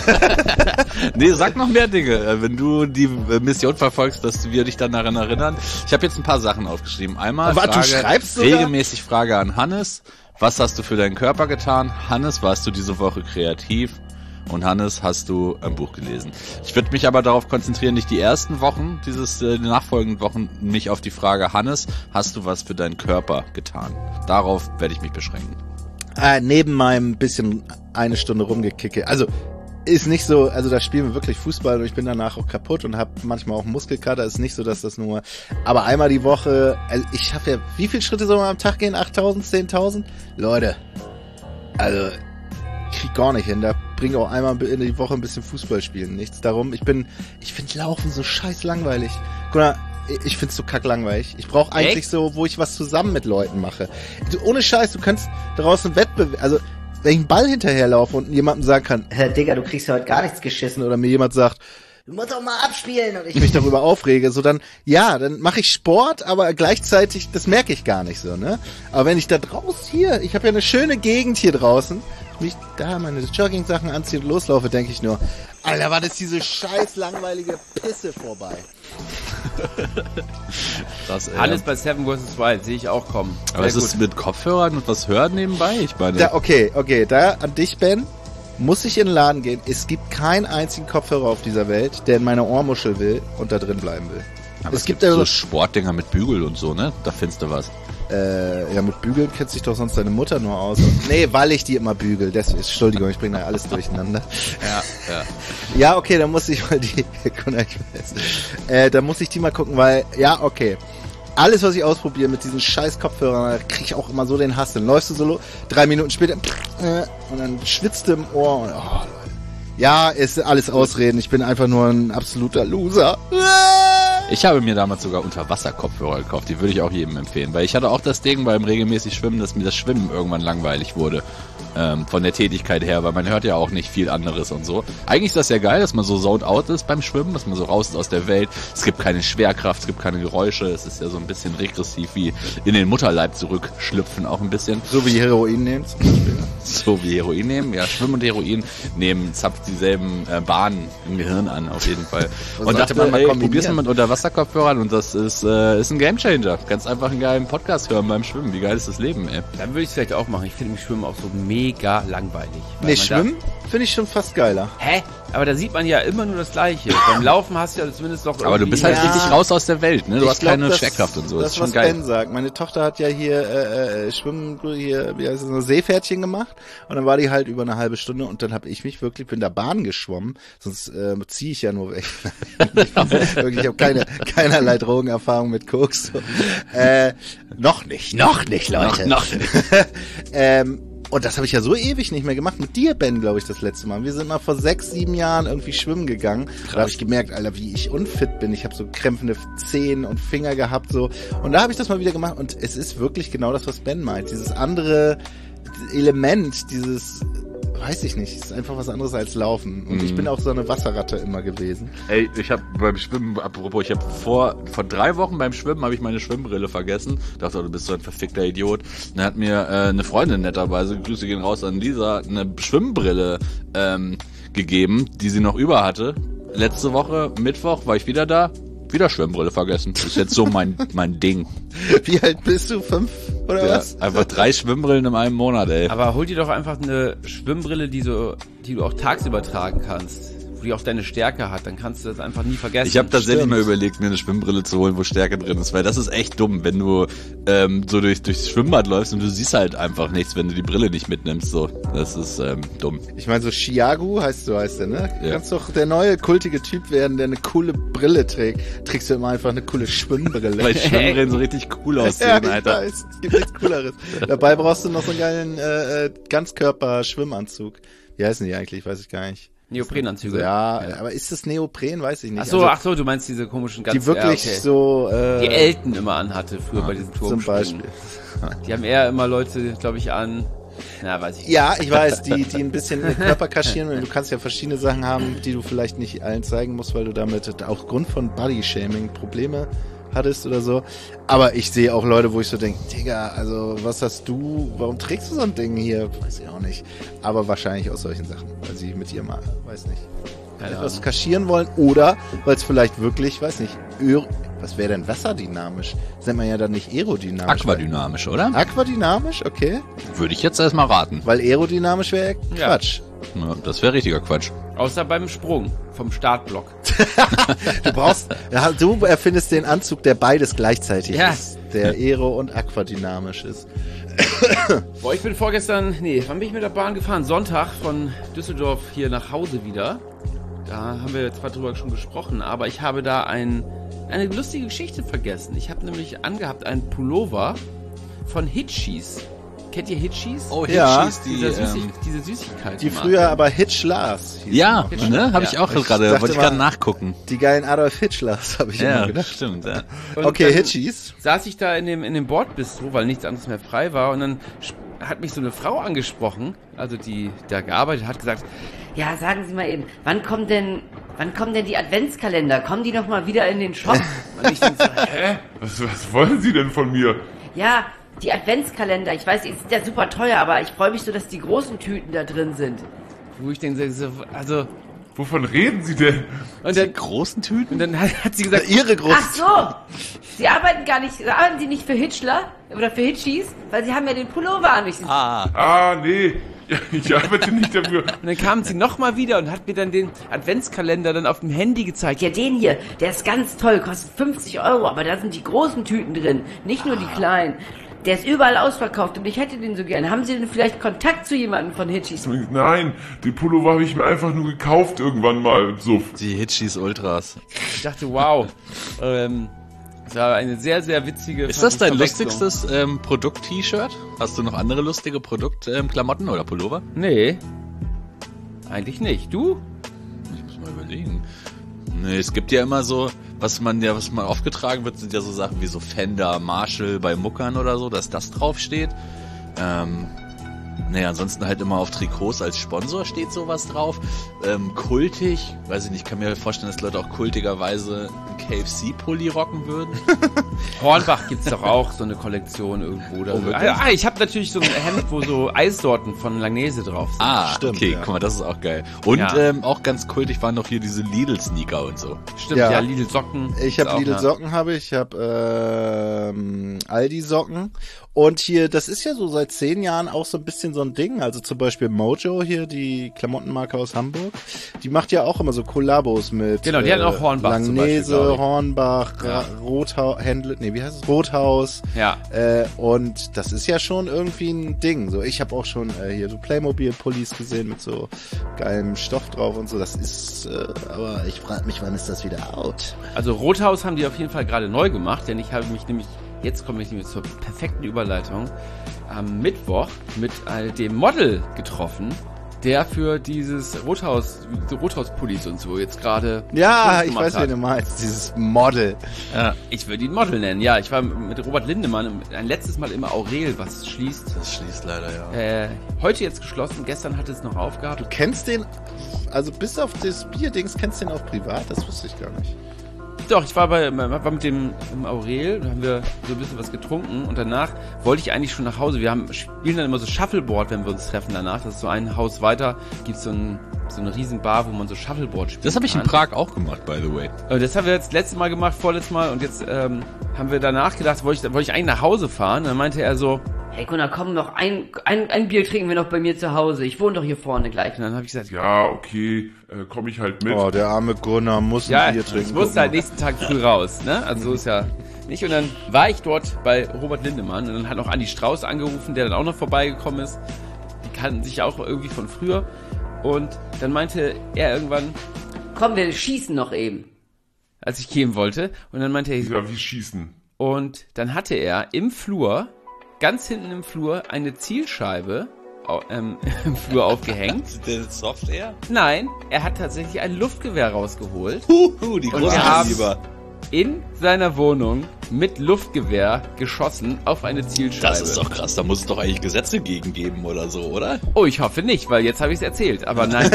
Nee, sag noch mehr Dinge, wenn du die Mission verfolgst, dass wir dich dann daran erinnern. Ich habe jetzt ein paar Sachen aufgeschrieben. Einmal aber du schreibst sogar? Regelmäßig Frage an Hannes. Was hast du für deinen Körper getan? Hannes, warst du diese Woche kreativ? Und Hannes, hast du ein Buch gelesen? Ich würde mich aber darauf konzentrieren, nicht die ersten Wochen, die nachfolgenden Wochen, mich auf die Frage, Hannes, hast du was für deinen Körper getan? Darauf werde ich mich beschränken. Neben meinem bisschen 1 Stunde rumgekicke. Also, ist nicht so, also da spielen wir wirklich Fußball und ich bin danach auch kaputt und habe manchmal auch Muskelkater. Ist nicht so, dass das nur, aber einmal die Woche, also ich habe ja, wie viele Schritte soll man am Tag gehen? 8.000, 10.000? Leute, also krieg gar nicht hin. Da bringe auch einmal in die Woche ein bisschen Fußball spielen. Nichts darum. Ich finde Laufen so scheiß langweilig. Guck mal, ich find's so kacklangweilig. Ich brauche eigentlich so, wo ich was zusammen mit Leuten mache. Ohne Scheiß, du kannst draußen Wettbewerb, also wenn ich einen Ball hinterherlaufe und jemandem sagen kann, Digga, du kriegst ja heute gar nichts geschissen. oder mir jemand sagt, Du musst doch mal abspielen. Und ich mich darüber aufrege, so dann mache ich Sport, aber gleichzeitig, das merke ich gar nicht so, ne? Aber wenn ich da draußen hier, ich habe ja eine schöne Gegend hier draußen, mich da meine Jogging-Sachen anziehe und loslaufe, denke ich nur, Alter, wann ist diese scheiß langweilige Pisse vorbei? Das, Alles bei Seven vs. Wild sehe ich auch kommen. Aber es ist mit Kopfhörern und was hören nebenbei? Ich meine, Da, okay, da an dich, Ben, muss ich in den Laden gehen. Es gibt keinen einzigen Kopfhörer auf dieser Welt, der in meine Ohrmuschel will und da drin bleiben will. aber es gibt so Sportdinger mit Bügel und so, ne? Da findest du was. Ja, mit Bügeln kennt sich doch sonst deine Mutter nur aus. Nee, weil ich die immer bügel. Deswegen, Entschuldigung, ich bringe da alles durcheinander. Ja. Ja, okay, dann muss ich mal die, da muss ich die mal gucken, weil, ja, okay. Alles, was ich ausprobiere mit diesen scheiß Kopfhörern, da krieg ich auch immer so den Hass. Dann läufst du so 3 Minuten später und dann schwitzt du im Ohr und, oh, Leute. Ja, ist alles Ausreden. Ich bin einfach nur ein absoluter Loser. Ich habe mir damals sogar Unterwasser-Kopfhörer gekauft. Die würde ich auch jedem empfehlen. Weil ich hatte auch das Ding beim regelmäßig Schwimmen, dass mir das Schwimmen irgendwann langweilig wurde. Von der Tätigkeit her, weil man hört ja auch nicht viel anderes und so. Eigentlich ist das ja geil, dass man so zoned out ist beim Schwimmen, dass man so raus ist aus der Welt. Es gibt keine Schwerkraft, es gibt keine Geräusche. Es ist ja so ein bisschen regressiv wie in den Mutterleib zurückschlüpfen auch ein bisschen. So wie Heroin nehmen zum Beispiel. So wie Heroin nehmen. Ja, Schwimmen und Heroin nehmen zapft dieselben Bahnen im Gehirn an, auf jeden Fall. Und dachte man, probier's mal mit Unterwasserkopfhörern und das ist ein Gamechanger. Ganz einfach einen geilen Podcast hören beim Schwimmen. Wie geil ist das Leben, ey? Dann würde ich es vielleicht auch machen. Ich finde mich Schwimmen auch so mega langweilig. Nee, Schwimmen finde ich schon fast geiler. Hä? Aber da sieht man ja immer nur das Gleiche. Beim Laufen hast du ja zumindest doch Aber du bist halt richtig raus aus der Welt, ne? Du hast keine Schwerkraft und so. Das ist schon was geil. Ben sagt. Meine Tochter hat ja hier Schwimmen, hier, wie heißt es, ein Seepferdchen gemacht und dann war die halt über eine halbe Stunde und dann habe ich mich wirklich, bin da Bahn geschwommen, sonst ziehe ich ja nur weg. Ich habe keinerlei Drogenerfahrung mit Koks. So. Noch nicht, Leute. Noch nicht. Und das habe ich ja so ewig nicht mehr gemacht. Mit dir, Ben, glaube ich, das letzte Mal. Wir sind mal vor 6, 7 Jahren irgendwie schwimmen gegangen. Da habe ich gemerkt, Alter, wie ich unfit bin. Ich habe so krämpfende Zehen und Finger gehabt. So. Und da habe ich das mal wieder gemacht. Und es ist wirklich genau das, was Ben meint. Dieses andere Element, dieses... Weiß ich nicht, ist einfach was anderes als Laufen. Und ich bin auch so eine Wasserratte immer gewesen. Ey, ich habe beim Schwimmen, apropos, ich habe vor 3 Wochen beim Schwimmen habe ich meine Schwimmbrille vergessen. Dachte, du bist so ein verfickter Idiot. Dann hat mir eine Freundin netterweise, Grüße gehen raus an Lisa, eine Schwimmbrille gegeben, die sie noch über hatte. Letzte Woche, Mittwoch, war ich wieder da. Wieder Schwimmbrille vergessen. Das ist jetzt so mein Ding. Wie alt bist du? 5 oder ja, was? Einfach 3 Schwimmbrillen in einem Monat, ey. Aber hol dir doch einfach eine Schwimmbrille, die du auch tagsüber tragen kannst. Wo die auch deine Stärke hat, dann kannst du das einfach nie vergessen. Ich habe tatsächlich mal überlegt, mir eine Schwimmbrille zu holen, wo Stärke drin ist, weil das ist echt dumm, wenn du so durchs Schwimmbad läufst und du siehst halt einfach nichts, wenn du die Brille nicht mitnimmst. So, das ist dumm. Ich meine, so Chiago heißt der, ne? Du kannst doch der neue kultige Typ werden, der eine coole Brille trägt. Trägst du immer einfach eine coole Schwimmbrille. Weil Schwimmbrillen so richtig cool aussehen, ja, Alter. Weiß. Es gibt nichts Cooleres. Dabei brauchst du noch so einen geilen Ganzkörper-Schwimmanzug. Wie heißen die eigentlich? Weiß ich gar nicht. Neoprenanzüge. Ja, aber ist das Neopren? Weiß ich nicht. Ach so, du meinst diese komischen die wirklich so die Elton immer anhatte früher bei diesen Turmspringen. Zum Beispiel. Die haben eher immer Leute, glaube ich, an. Na, weiß ich nicht. Ja, ich weiß, die ein bisschen den Körper kaschieren, weil du kannst ja verschiedene Sachen haben, die du vielleicht nicht allen zeigen musst, weil du damit aufgrund von Body-Shaming Probleme hattest oder so. Aber ich sehe auch Leute, wo ich so denke, Digga, also was hast du, warum trägst du so ein Ding hier? Weiß ich auch nicht. Aber wahrscheinlich aus solchen Sachen, weil sie mit ihr mal, weiß nicht, etwas kaschieren wollen oder weil es vielleicht wirklich, weiß nicht, was wäre denn wasserdynamisch? Das nennt man ja dann nicht aerodynamisch. Aquadynamisch, oder? Aquadynamisch, okay. Würde ich jetzt erstmal raten. Weil aerodynamisch wäre Quatsch. Ja, das wäre richtiger Quatsch. Außer beim Sprung vom Startblock. Du erfindest den Anzug, der beides gleichzeitig Ja. ist. Der aero- und aquadynamisch ist. Boah, ich bin wann bin ich mit der Bahn gefahren? Sonntag von Düsseldorf hier nach Hause wieder. Da haben wir zwar drüber schon gesprochen, aber ich habe da eine lustige Geschichte vergessen. Ich habe nämlich angehabt einen Pullover von Hitchis. kennt ihr Hitchis? Oh, Ja. Hitchis, Diese Süßigkeit. Die früher aber Hitchlers hießen. ja, ne? Habe ich auch Ich gerade, dachte wollte ich mal- gerade nachgucken. Die geilen Adolf Hitchlers, habe ich immer Ja, gedacht. stimmt, ja. Und Okay, dann Hitchis. saß ich da in dem Bordbistro, weil nichts anderes mehr frei war, und dann hat mich so eine Frau angesprochen, also die da gearbeitet hat, gesagt, Ja, sagen Sie mal eben, wann kommen denn die Adventskalender? Kommen die noch mal wieder in den Shop? und ich denk so, hä? Was wollen Sie denn von mir? Ja, die Adventskalender. Ich weiß, die sind ja super teuer, aber ich freue mich so, dass die großen Tüten da drin sind. Wo ich denke, so, also, Wovon reden Sie denn? und dann, Großen Tüten? und dann hat sie gesagt, Ihre großen. Ach so! Sie arbeiten Sie nicht für Hitchler oder für Hitchis? Weil Sie haben ja den Pullover an mich. Ah, nee. Ja, ich arbeite nicht dafür. und dann kam sie nochmal wieder und hat mir dann den Adventskalender dann auf dem Handy gezeigt. Ja, den hier, der ist ganz toll, kostet 50 €, aber da sind die großen Tüten drin, nicht nur die kleinen. Der ist überall ausverkauft und ich hätte den so gerne. Haben Sie denn vielleicht Kontakt zu jemandem von Hitchis? Nein, den Pullover habe ich mir einfach nur gekauft irgendwann mal. So. Die Hitchis Ultras. Ich dachte, wow, das war eine sehr, sehr witzige Ist das dein Verwechslung. lustigstes Produkt-T-Shirt? Hast du noch andere lustige Klamotten oder Pullover? Nee, eigentlich nicht. Du? Ich muss mal überlegen. Nee, es gibt ja immer so, was mal aufgetragen wird, sind ja so Sachen wie so Fender, Marshall bei Muckern oder so, dass das draufsteht. Naja, ansonsten halt immer auf Trikots als Sponsor steht sowas drauf. Kultig, weiß ich nicht, kann mir vorstellen, dass Leute auch kultigerweise einen KFC-Pulli rocken würden. Hornbach gibt's doch auch so eine Kollektion irgendwo. Oder so. Ich habe natürlich so ein Hemd, wo so Eissorten von Langnese drauf sind. Stimmt, okay, ja. guck mal, das ist auch geil. Und Ja. auch ganz kultig waren noch hier diese Lidl-Sneaker und so. Stimmt, Ja. ja, Lidl Socken. Ich gibt's habe auch, Lidl ja. Socken, ich habe Aldi Socken. Und hier, das ist ja so seit 10 Jahren auch so ein bisschen so ein Ding. Also zum Beispiel Mojo hier, die Klamottenmarke aus Hamburg, die macht ja auch immer so Kollabos mit Genau, die hatten auch Hornbach zum Beispiel, Langnese, glaub ich. Hornbach, Ja. Rothaus. Ja. Und das ist ja schon irgendwie ein Ding. So, ich habe auch schon hier so Playmobil-Pullis gesehen mit so geilem Stoff drauf und so. Das ist, aber ich frage mich, wann ist das wieder out? Also Rothaus haben die auf jeden Fall gerade neu gemacht, denn ich habe mich nämlich, jetzt komme ich nämlich zur perfekten Überleitung, am Mittwoch mit dem Model getroffen, der für dieses Rothaus-Pullis und so jetzt gerade Ja, Fotos ich gemacht weiß, hat. wen du meinst. Dieses Model. Ich würde ihn Model nennen, ja. Ich war mit Robert Lindemann ein letztes Mal im Aurel, was schließt. Das schließt leider, ja. Heute jetzt geschlossen, gestern hat es noch aufgehabt. Du kennst den, also bis auf das Bierdings, kennst du den auch privat? Das wusste ich gar nicht. Doch, ich war mit dem im Aurel, da haben wir so ein bisschen was getrunken und danach wollte ich eigentlich schon nach Hause. Wir spielen dann immer so Shuffleboard, wenn wir uns treffen danach. Das ist so ein Haus weiter, gibt's so eine riesen Bar, wo man so Shuffleboard spielt. Das habe ich in Prag auch gemacht, by the way. Das haben wir jetzt letztes Mal gemacht, vorletztes Mal, und jetzt haben wir danach gedacht, wollte ich eigentlich nach Hause fahren. Und dann meinte er so, Hey Gunnar, komm noch, ein Bier trinken wir noch bei mir zu Hause. Ich wohne doch hier vorne gleich. und dann habe ich gesagt, Ja, okay, komme ich halt mit. Oh, der arme Gunnar muss ja, ein Bier ich trinken. musste Guck halt mal. nächsten Tag früh raus, ne? Also so ist ja nicht. Und dann war ich dort bei Robert Lindemann und dann hat noch Andi Strauß angerufen, der dann auch noch vorbeigekommen ist. Die kannten sich auch irgendwie von früher. Und dann meinte er irgendwann, Komm, wir schießen noch eben. als ich gehen wollte, und dann meinte er, Ja, wie schießen. und dann hatte er im Flur, ganz hinten im Flur, eine Zielscheibe im Flur aufgehängt. Der Soft Air? Nein, er hat tatsächlich ein Luftgewehr rausgeholt. Die Und großen wir haben Lieber. in seiner Wohnung mit Luftgewehr geschossen auf eine Zielscheibe. Das ist doch krass, da muss es doch eigentlich Gesetze gegen geben oder so, oder? Oh, ich hoffe nicht, weil jetzt habe ich es erzählt. Aber nein,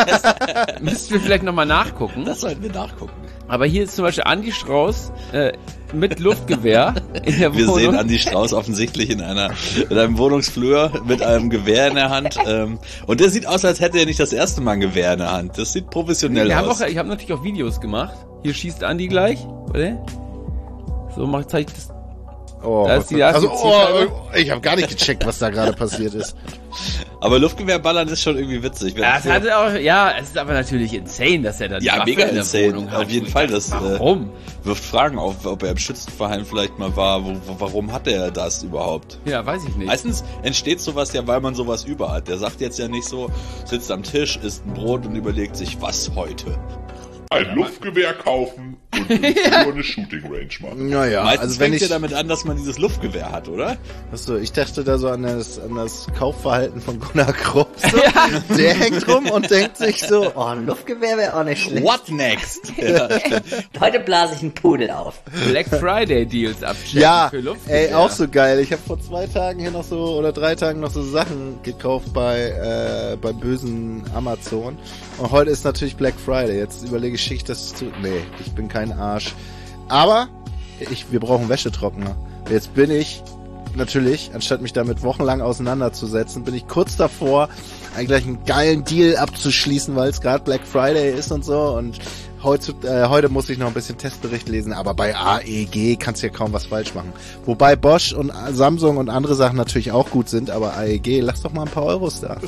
müssten wir vielleicht nochmal nachgucken. Das sollten wir nachgucken. Aber hier ist zum Beispiel Andi Strauß mit Luftgewehr in der Wir Wohnung. sehen Andi Strauß offensichtlich in einem Wohnungsflur mit einem Gewehr in der Hand. Und der sieht aus, als hätte er nicht das erste Mal ein Gewehr in der Hand. Das sieht professionell ich aus. habe natürlich auch Videos gemacht. Hier schießt Andi gleich. Oder? So zeigt das. Oh, Da ist die erste Zielscheibe. ich habe gar nicht gecheckt, was da gerade passiert ist. Aber Luftgewehrballern ist schon irgendwie witzig. Wenn Es ist aber natürlich insane, dass er da die ja, Waffe mega in der insane. Wohnung hat. Auf jeden Fall. Das Warum? wirft Fragen auf, ob er im Schützenverein vielleicht mal war. Warum hat er das überhaupt? Ja, weiß ich nicht. Meistens entsteht sowas ja, weil man sowas über hat. Der sagt jetzt ja nicht so, sitzt am Tisch, isst ein Brot und überlegt sich, was heute? Ein Luftgewehr kaufen und nur eine Shooting Range machen. Naja, Meistens also wenn fängt ich... ja damit an, dass man dieses Luftgewehr hat, oder? Achso, ich dachte da so an das Kaufverhalten von Gunnar Krupp. So. Der hängt rum und denkt sich so, Oh, ein Luftgewehr wäre auch nicht schlecht. What next? Ja. Heute blase ich einen Pudel auf. Black Friday Deals abchecken ja, für Luftgewehr. ey, auch so geil. Ich habe vor 2 Tagen hier noch so, oder 3 Tagen noch so Sachen gekauft bei bösen Amazon. Und heute ist natürlich Black Friday. Jetzt überlege ich, das zu... Nee, ich bin kein Arsch. Aber wir brauchen Wäschetrockner. Jetzt bin ich natürlich, anstatt mich damit wochenlang auseinanderzusetzen, bin ich kurz davor, eigentlich einen geilen Deal abzuschließen, weil es gerade Black Friday ist und so. Und heute muss ich noch ein bisschen Testbericht lesen, aber bei AEG kannst du ja kaum was falsch machen. Wobei Bosch und Samsung und andere Sachen natürlich auch gut sind, aber AEG, lass doch mal ein paar Euros da.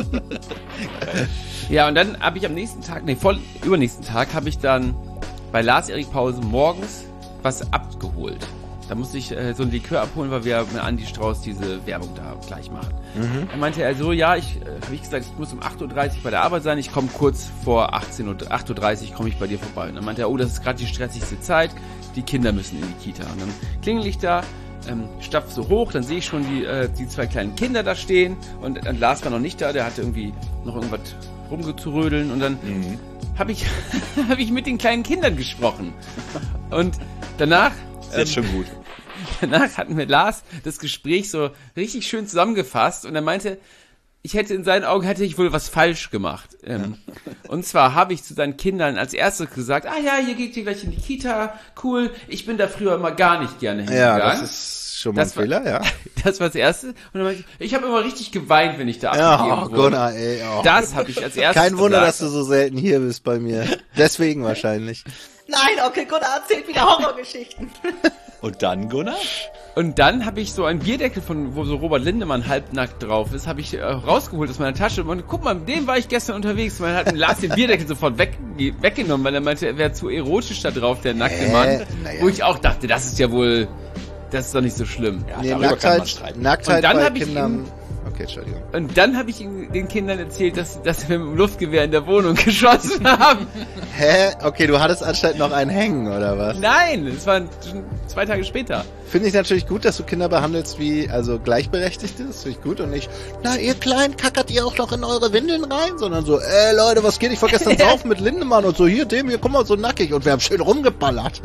Ja, und dann habe ich am nächsten Tag, übernächsten Tag, habe ich dann bei Lars-Erik Pause morgens was abgeholt. Da musste ich so ein Likör abholen, weil wir mit Andi Strauß diese Werbung da gleich machen. Er meinte so, ja, habe ich gesagt, ich muss um 8.30 Uhr bei der Arbeit sein, ich komme kurz vor 8.30 Uhr komme ich bei dir vorbei. Und dann meinte er, oh, das ist gerade die stressigste Zeit, die Kinder müssen in die Kita. Und dann klingel ich da, stapf so hoch, dann sehe ich schon die 2 kleinen Kinder da stehen und Lars war noch nicht da, der hatte irgendwie noch irgendwas rumgezurödeln und dann habe ich mit den kleinen Kindern gesprochen. Und danach... Ist jetzt schon gut. Danach hatten wir Lars das Gespräch so richtig schön zusammengefasst und er meinte, in seinen Augen hätte ich wohl was falsch gemacht. Und zwar habe ich zu seinen Kindern als erstes gesagt, ja, ihr geht hier gleich in die Kita, cool, ich bin da früher immer gar nicht gerne hingegangen. Ja, das ist schon mal ein Fehler, ja. Das war das Erste. Und dann meinte ich habe immer richtig geweint, wenn ich da abgegeben wurde. Gunnar, ey. Oh. Das habe ich als erstes Kein Wunder, gesagt. dass du so selten hier bist bei mir. Deswegen wahrscheinlich. Nein, Onkel Gunnar erzählt wieder Horrorgeschichten. Und dann, Gunnar? Und dann habe ich so einen Bierdeckel wo so Robert Lindemann halbnackt drauf ist, habe ich rausgeholt aus meiner Tasche und guck mal, mit dem war ich gestern unterwegs. Man hat Lars den Bierdeckel sofort weggenommen, weil er meinte, er wäre zu erotisch da drauf, der nackte Mann. Naja. Wo ich auch dachte, das ist doch nicht so schlimm. Ja, Nee, darüber kann man streiten. Nacktheit Und dann bei hab ich Kindern... Okay, Entschuldigung. Und dann habe ich den Kindern erzählt, dass wir mit dem Luftgewehr in der Wohnung geschossen haben. Hä? Okay, du hattest anscheinend noch einen hängen, oder was? Nein, das war schon 2 Tage später. Finde ich natürlich gut, dass du Kinder behandelst wie, also Gleichberechtigte, das finde ich gut und nicht, na ihr Kleinen, kackert ihr auch noch in eure Windeln rein, sondern so, Leute, was geht, ich war gestern saufen mit Lindemann und so, hier, guck mal, so nackig und wir haben schön rumgeballert.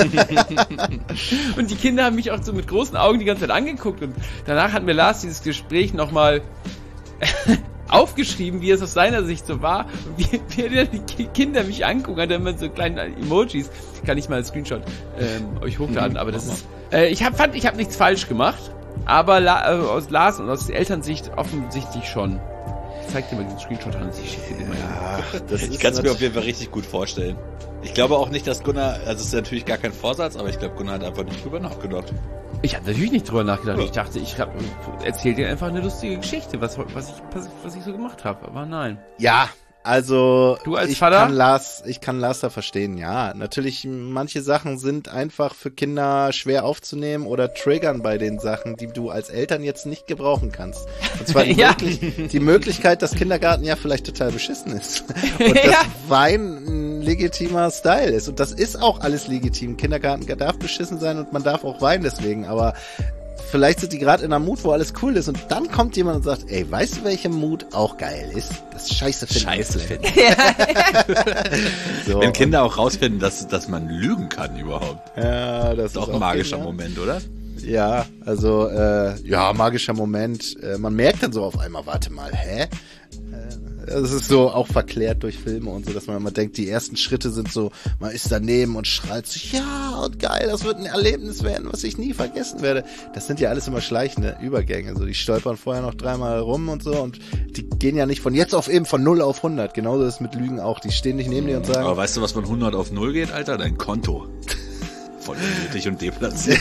Und die Kinder haben mich auch so mit großen Augen die ganze Zeit angeguckt und danach hat mir Lars dieses Gespräch nochmal aufgeschrieben, wie es aus seiner Sicht so war und wie die Kinder mich angucken, hat er immer so kleine Emojis, kann ich mal als Screenshot euch hochladen, aber das ist, ich habe nichts falsch gemacht, aber aus Lars und aus Elternsicht offensichtlich schon. Ich zeig dir mal den Screenshot an, ich schicke dir den mal hin. Ich kann es mir auf jeden Fall richtig gut vorstellen. Ich glaube auch nicht, dass Gunnar, also es ist natürlich gar kein Vorsatz, aber ich glaube, Gunnar hat einfach nicht drüber nachgedacht. Ich habe natürlich nicht drüber nachgedacht. Ich dachte, ich erzähl dir einfach eine lustige Geschichte, was ich so gemacht habe. Aber nein. Ja, also Du als Vater? Ich kann Lars da verstehen, ja. Natürlich, manche Sachen sind einfach für Kinder schwer aufzunehmen oder triggern bei den Sachen, die du als Eltern jetzt nicht gebrauchen kannst. Und zwar Ja. die Möglichkeit, dass Kindergarten ja vielleicht total beschissen ist. Und Ja. dass Wein ein legitimer Style ist. Und das ist auch alles legitim. Kindergarten darf beschissen sein und man darf auch weinen deswegen, aber vielleicht sind die gerade in einer Mut, wo alles cool ist und dann kommt jemand und sagt, ey, weißt du, welche Mut auch geil ist? Das Scheiße finden. So, Wenn Kinder auch rausfinden, dass man lügen kann überhaupt. ja, das Das ist auch ein magischer genial. Moment, oder? Ja, also, magischer Moment. Man merkt dann so auf einmal, warte mal, hä? Das ist so auch verklärt durch Filme und so, dass man immer denkt, die ersten Schritte sind so, man ist daneben und schreit so, ja, und geil, das wird ein Erlebnis werden, was ich nie vergessen werde. Das sind ja alles immer schleichende Übergänge, so, die stolpern vorher noch 3-mal rum und so und die gehen ja nicht von jetzt auf eben von 0 auf 100. Genauso ist es mit Lügen auch, die stehen nicht neben dir und sagen, Aber weißt du, was von 100 auf 0 geht, Alter? Dein Konto. Voll unnötig und deplatziert.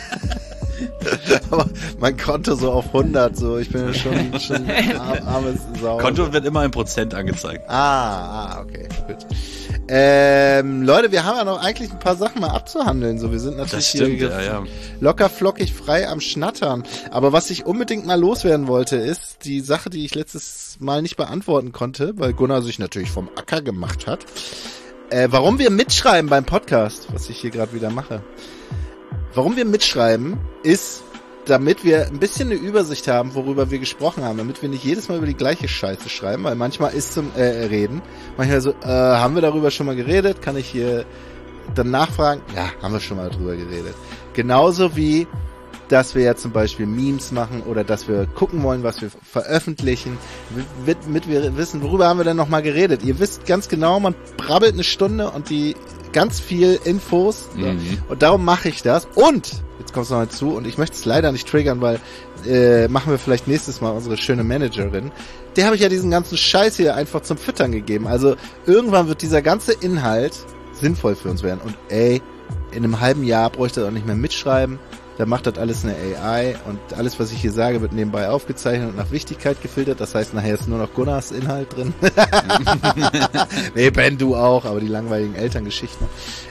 aber mein Konto so auf 100, so, ich bin ja schon armes Sau. Konto wird immer in Prozent angezeigt. Okay, gut. Leute, wir haben ja noch eigentlich ein paar Sachen mal abzuhandeln, so, wir sind natürlich Das stimmt, hier ja. locker flockig frei am Schnattern. Aber was ich unbedingt mal loswerden wollte, ist die Sache, die ich letztes Mal nicht beantworten konnte, weil Gunnar sich natürlich vom Acker gemacht hat. Warum wir mitschreiben beim Podcast, was ich hier gerade wieder mache. Warum wir mitschreiben, ist, damit wir ein bisschen eine Übersicht haben, worüber wir gesprochen haben, damit wir nicht jedes Mal über die gleiche Scheiße schreiben, weil manchmal ist zum Reden, manchmal so, haben wir darüber schon mal geredet, kann ich hier dann nachfragen? Ja, haben wir schon mal drüber geredet. Genauso wie, dass wir ja zum Beispiel Memes machen oder dass wir gucken wollen, was wir veröffentlichen, damit wir wissen, worüber haben wir denn nochmal geredet. Ihr wisst ganz genau, man brabbelt eine Stunde und die ganz viel Infos, ne? Und darum mache ich das. Und, jetzt kommt es noch hinzu, und ich möchte es leider nicht triggern, weil machen wir vielleicht nächstes Mal unsere schöne Managerin. Der habe ich ja diesen ganzen Scheiß hier einfach zum Füttern gegeben. Also irgendwann wird dieser ganze Inhalt sinnvoll für uns werden. Und in einem halben Jahr bräuchte ich auch nicht mehr mitschreiben. Da macht das alles eine AI und alles, was ich hier sage, wird nebenbei aufgezeichnet und nach Wichtigkeit gefiltert. Das heißt, nachher ist nur noch Gunnars Inhalt drin. Nee, Ben, du auch, aber die langweiligen Elterngeschichten.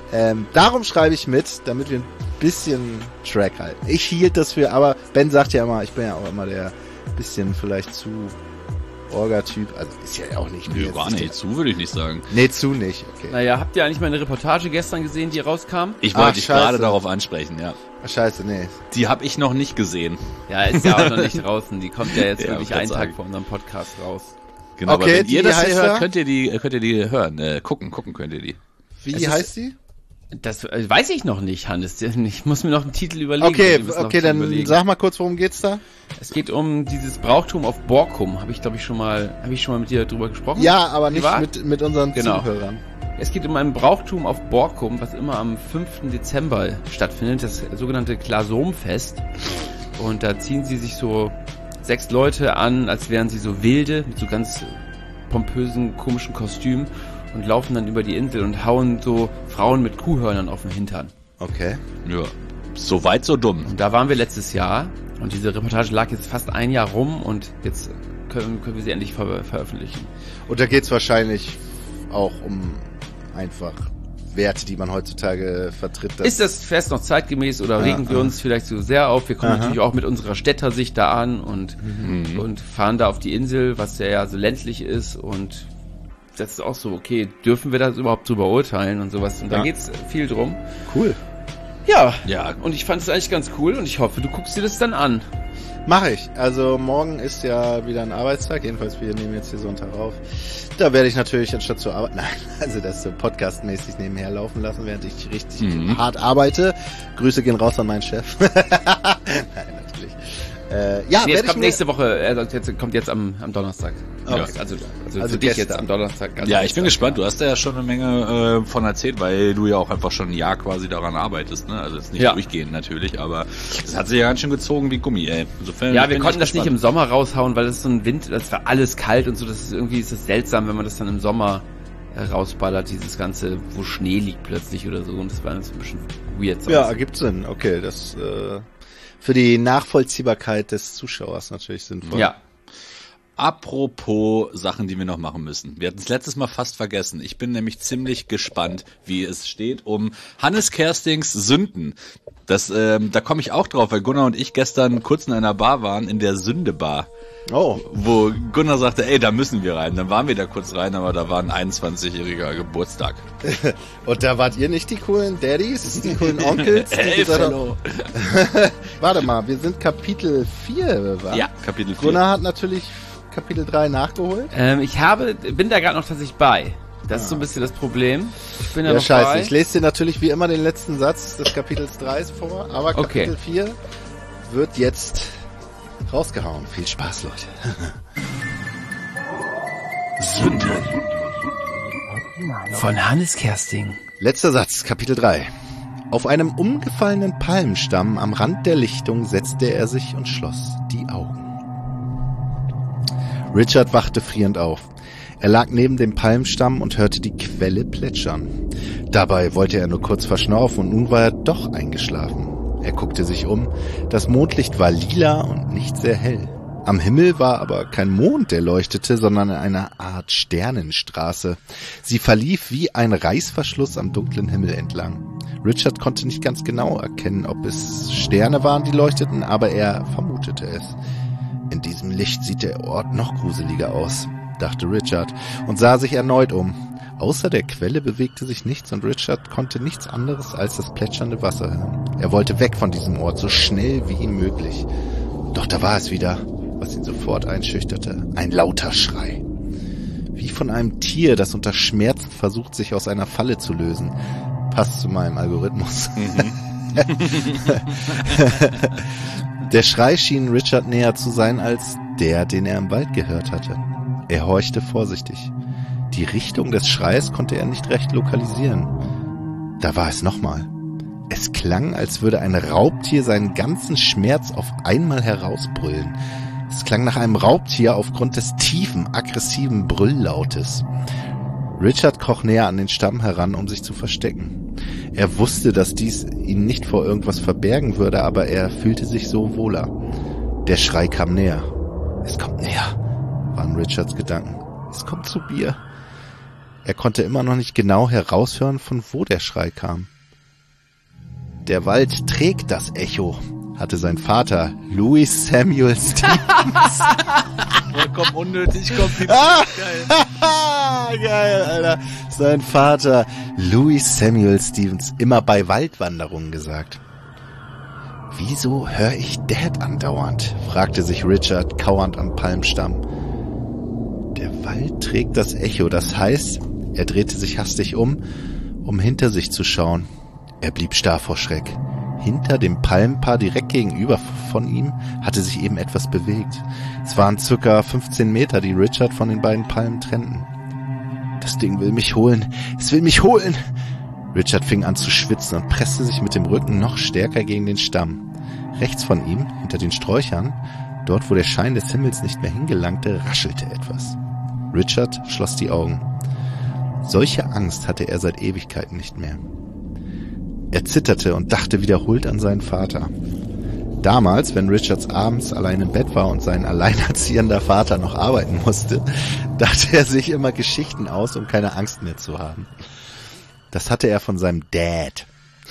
Darum schreibe ich mit, damit wir ein bisschen Track halten. Ich hielt das für, aber Ben sagt ja immer, ich bin ja auch immer der bisschen vielleicht zu Orga-Typ, also ist ja auch nicht. Nö, gar nicht, zu würde ich nicht sagen. Nee, zu nicht, okay. Naja, habt ihr eigentlich meine Reportage gestern gesehen, die rauskam? Ich wollte dich gerade darauf ansprechen, ja. Ach, scheiße, nee. Die habe ich noch nicht gesehen. Ja, ist ja auch noch nicht draußen. Die kommt ja jetzt Ja, wirklich ich einen würd Tag sagen. vor unserem Podcast raus. Genau, Okay, aber wenn ihr die das hier heißt hört, da? könnt ihr die hören. Gucken könnt ihr die. Wie heißt die? Das weiß ich noch nicht, Hannes. Ich muss mir noch einen Titel überlegen. Okay, Wir müssen noch okay, einen Titel dann überlegen. sag mal kurz, worum geht's da? Es geht um dieses Brauchtum auf Borkum. Habe ich schon mal mit dir drüber gesprochen? Ja, aber nicht Privat? mit unseren Genau. Zuhörern. Es geht um ein Brauchtum auf Borkum, was immer am 5. Dezember stattfindet, das sogenannte Klasomfest. Und da ziehen sie sich so 6 Leute an, als wären sie so Wilde, mit so ganz pompösen, komischen Kostümen und laufen dann über die Insel und hauen so Frauen mit Kuhhörnern auf den Hintern. Okay. Ja, so weit, so dumm. Und da waren wir letztes Jahr und diese Reportage lag jetzt fast ein Jahr rum und jetzt können wir sie endlich veröffentlichen. Und da geht's wahrscheinlich auch um einfach Werte, die man heutzutage vertritt. Ist das Fest noch zeitgemäß oder regen wir uns vielleicht so sehr auf? Wir kommen natürlich auch mit unserer Städtersicht da an und fahren da auf die Insel, was ja so ländlich ist und das ist auch so, okay, dürfen wir das überhaupt so beurteilen und sowas? Und da geht's viel drum. Cool. Ja, Ja. und ich fand es eigentlich ganz cool und ich hoffe, du guckst dir das dann an. Mache ich. Also morgen ist ja wieder ein Arbeitstag, jedenfalls wir nehmen jetzt hier Sonntag auf. Da werde ich natürlich anstatt zu arbeiten, nein, also das so podcastmäßig nebenher laufen lassen, während ich richtig hart arbeite. Grüße gehen raus an meinen Chef. Nein, natürlich. Ja, Nee, es kommt nächste Woche, kommt jetzt am Donnerstag. Okay. Ja, also Also für dich gestern. jetzt am Donnerstag. Ganz Ja, ich bin Donnerstag, gespannt. Du hast ja schon eine Menge von erzählt, weil du ja auch einfach schon ein Jahr quasi daran arbeitest. Ne? Also jetzt nicht durchgehend natürlich, aber das hat sich ja ganz schön gezogen wie Gummi, ey. Insofern Ja, bin wir ich konnten das nicht gespannt. im Sommer raushauen, weil das ist so ein Wind, das war alles kalt und so, das ist irgendwie ist es seltsam, wenn man das dann im Sommer rausballert, dieses Ganze, wo Schnee liegt plötzlich oder so und das war so ein bisschen weird. Ja, ergibt Sinn. Okay, das für die Nachvollziehbarkeit des Zuschauers natürlich sinnvoll. Ja. Apropos Sachen, die wir noch machen müssen. Wir hatten es letztes Mal fast vergessen. Ich bin nämlich ziemlich gespannt, wie es steht um Hannes Kerstings Sünden. Das, da komme ich auch drauf, weil Gunnar und ich gestern kurz in einer Bar waren, in der Sünde-Bar. Oh, Wo Gunnar sagte, ey, da müssen wir rein. Dann waren wir da kurz rein, aber da war ein 21-jähriger Geburtstag. und da wart ihr nicht die coolen Daddies, die coolen Onkels? die Hey, gesagt haben, Fellow. Warte mal, wir sind Kapitel 4, wa? Ja, Kapitel 4. Gunnar hat natürlich Kapitel 3 nachgeholt. Bin da gerade noch tatsächlich bei. Das ist so ein bisschen das Problem. Ich bin Ja, noch scheiße. bei. Ich lese dir natürlich wie immer den letzten Satz des Kapitels 3 vor, aber Okay. Kapitel 4 wird jetzt rausgehauen. Viel Spaß, Leute. Von Hannes Kersting. Letzter Satz, Kapitel 3. Auf einem umgefallenen Palmenstamm am Rand der Lichtung setzte er sich und schloss die Augen. Richard wachte frierend auf. Er lag neben dem Palmstamm und hörte die Quelle plätschern. Dabei wollte er nur kurz verschnaufen und nun war er doch eingeschlafen. Er guckte sich um. Das Mondlicht war lila und nicht sehr hell. Am Himmel war aber kein Mond, der leuchtete, sondern eine Art Sternenstraße. Sie verlief wie ein Reißverschluss am dunklen Himmel entlang. Richard konnte nicht ganz genau erkennen, ob es Sterne waren, die leuchteten, aber er vermutete es. In diesem Licht sieht der Ort noch gruseliger aus, dachte Richard und sah sich erneut um. Außer der Quelle bewegte sich nichts und Richard konnte nichts anderes als das plätschernde Wasser hören. Er wollte weg von diesem Ort, so schnell wie möglich. Doch da war es wieder, was ihn sofort einschüchterte. Ein lauter Schrei. Wie von einem Tier, das unter Schmerzen versucht, sich aus einer Falle zu lösen. Passt zu meinem Algorithmus. Der Schrei schien Richard näher zu sein als der, den er im Wald gehört hatte. Er horchte vorsichtig. Die Richtung des Schreis konnte er nicht recht lokalisieren. Da war es nochmal. Es klang, als würde ein Raubtier seinen ganzen Schmerz auf einmal herausbrüllen. Es klang nach einem Raubtier aufgrund des tiefen, aggressiven Brülllautes. Richard kroch näher an den Stamm heran, um sich zu verstecken. Er wusste, dass dies ihn nicht vor irgendwas verbergen würde, aber er fühlte sich so wohler. Der Schrei kam näher. Es kommt näher, waren Richards Gedanken. Es kommt zu mir. Er konnte immer noch nicht genau heraushören, von wo der Schrei kam. Der Wald trägt das Echo, hatte sein Vater, Louis Samuel Stevens. Vollkommen unnötig, komplett Geil, Alter. Sein Vater, Louis Samuel Stevens, immer bei Waldwanderungen gesagt. Wieso höre ich Dad andauernd? Fragte sich Richard, kauernd am Palmstamm. Der Wald trägt das Echo, das heißt, er drehte sich hastig um hinter sich zu schauen. Er blieb starr vor Schreck. Hinter dem Palmenpaar direkt gegenüber von ihm hatte sich eben etwas bewegt. Es waren circa 15 Meter, die Richard von den beiden Palmen trennten. Das Ding will mich holen. Es will mich holen. Richard fing an zu schwitzen und presste sich mit dem Rücken noch stärker gegen den Stamm. Rechts von ihm, hinter den Sträuchern, dort wo der Schein des Himmels nicht mehr hingelangte, raschelte etwas. Richard schloss die Augen. Solche Angst hatte er seit Ewigkeiten nicht mehr. Er zitterte und dachte wiederholt an seinen Vater. Damals, wenn Richards abends allein im Bett war und sein alleinerziehender Vater noch arbeiten musste, dachte er sich immer Geschichten aus, um keine Angst mehr zu haben. Das hatte er von seinem Dad.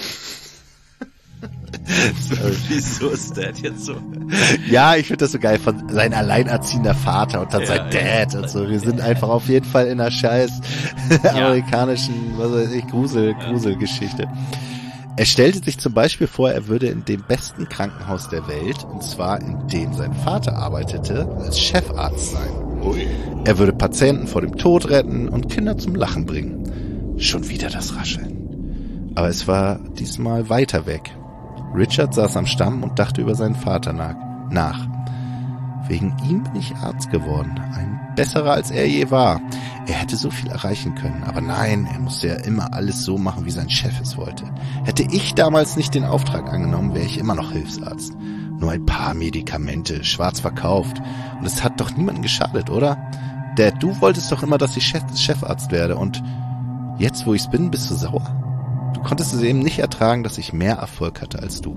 Wieso ist Dad jetzt so? Ja, ich finde das so geil, von sein alleinerziehender Vater und dann sein Dad und so. Wir sind einfach auf jeden Fall in einer scheiß amerikanischen, was weiß ich, Gruselgeschichte. Er stellte sich zum Beispiel vor, er würde in dem besten Krankenhaus der Welt, und zwar in dem sein Vater arbeitete, als Chefarzt sein. Ui. Er würde Patienten vor dem Tod retten und Kinder zum Lachen bringen. Schon wieder das Rascheln. Aber es war diesmal weiter weg. Richard saß am Stamm und dachte über seinen Vater nach. Wegen ihm bin ich Arzt geworden. Ein besserer, als er je war. Er hätte so viel erreichen können. Aber nein, er musste ja immer alles so machen, wie sein Chef es wollte. Hätte ich damals nicht den Auftrag angenommen, wäre ich immer noch Hilfsarzt. Nur ein paar Medikamente, schwarz verkauft. Und es hat doch niemandem geschadet, oder? Dad, du wolltest doch immer, dass ich Chefarzt werde. Und jetzt, wo ich's bin, bist du sauer? Du konntest es eben nicht ertragen, dass ich mehr Erfolg hatte als du.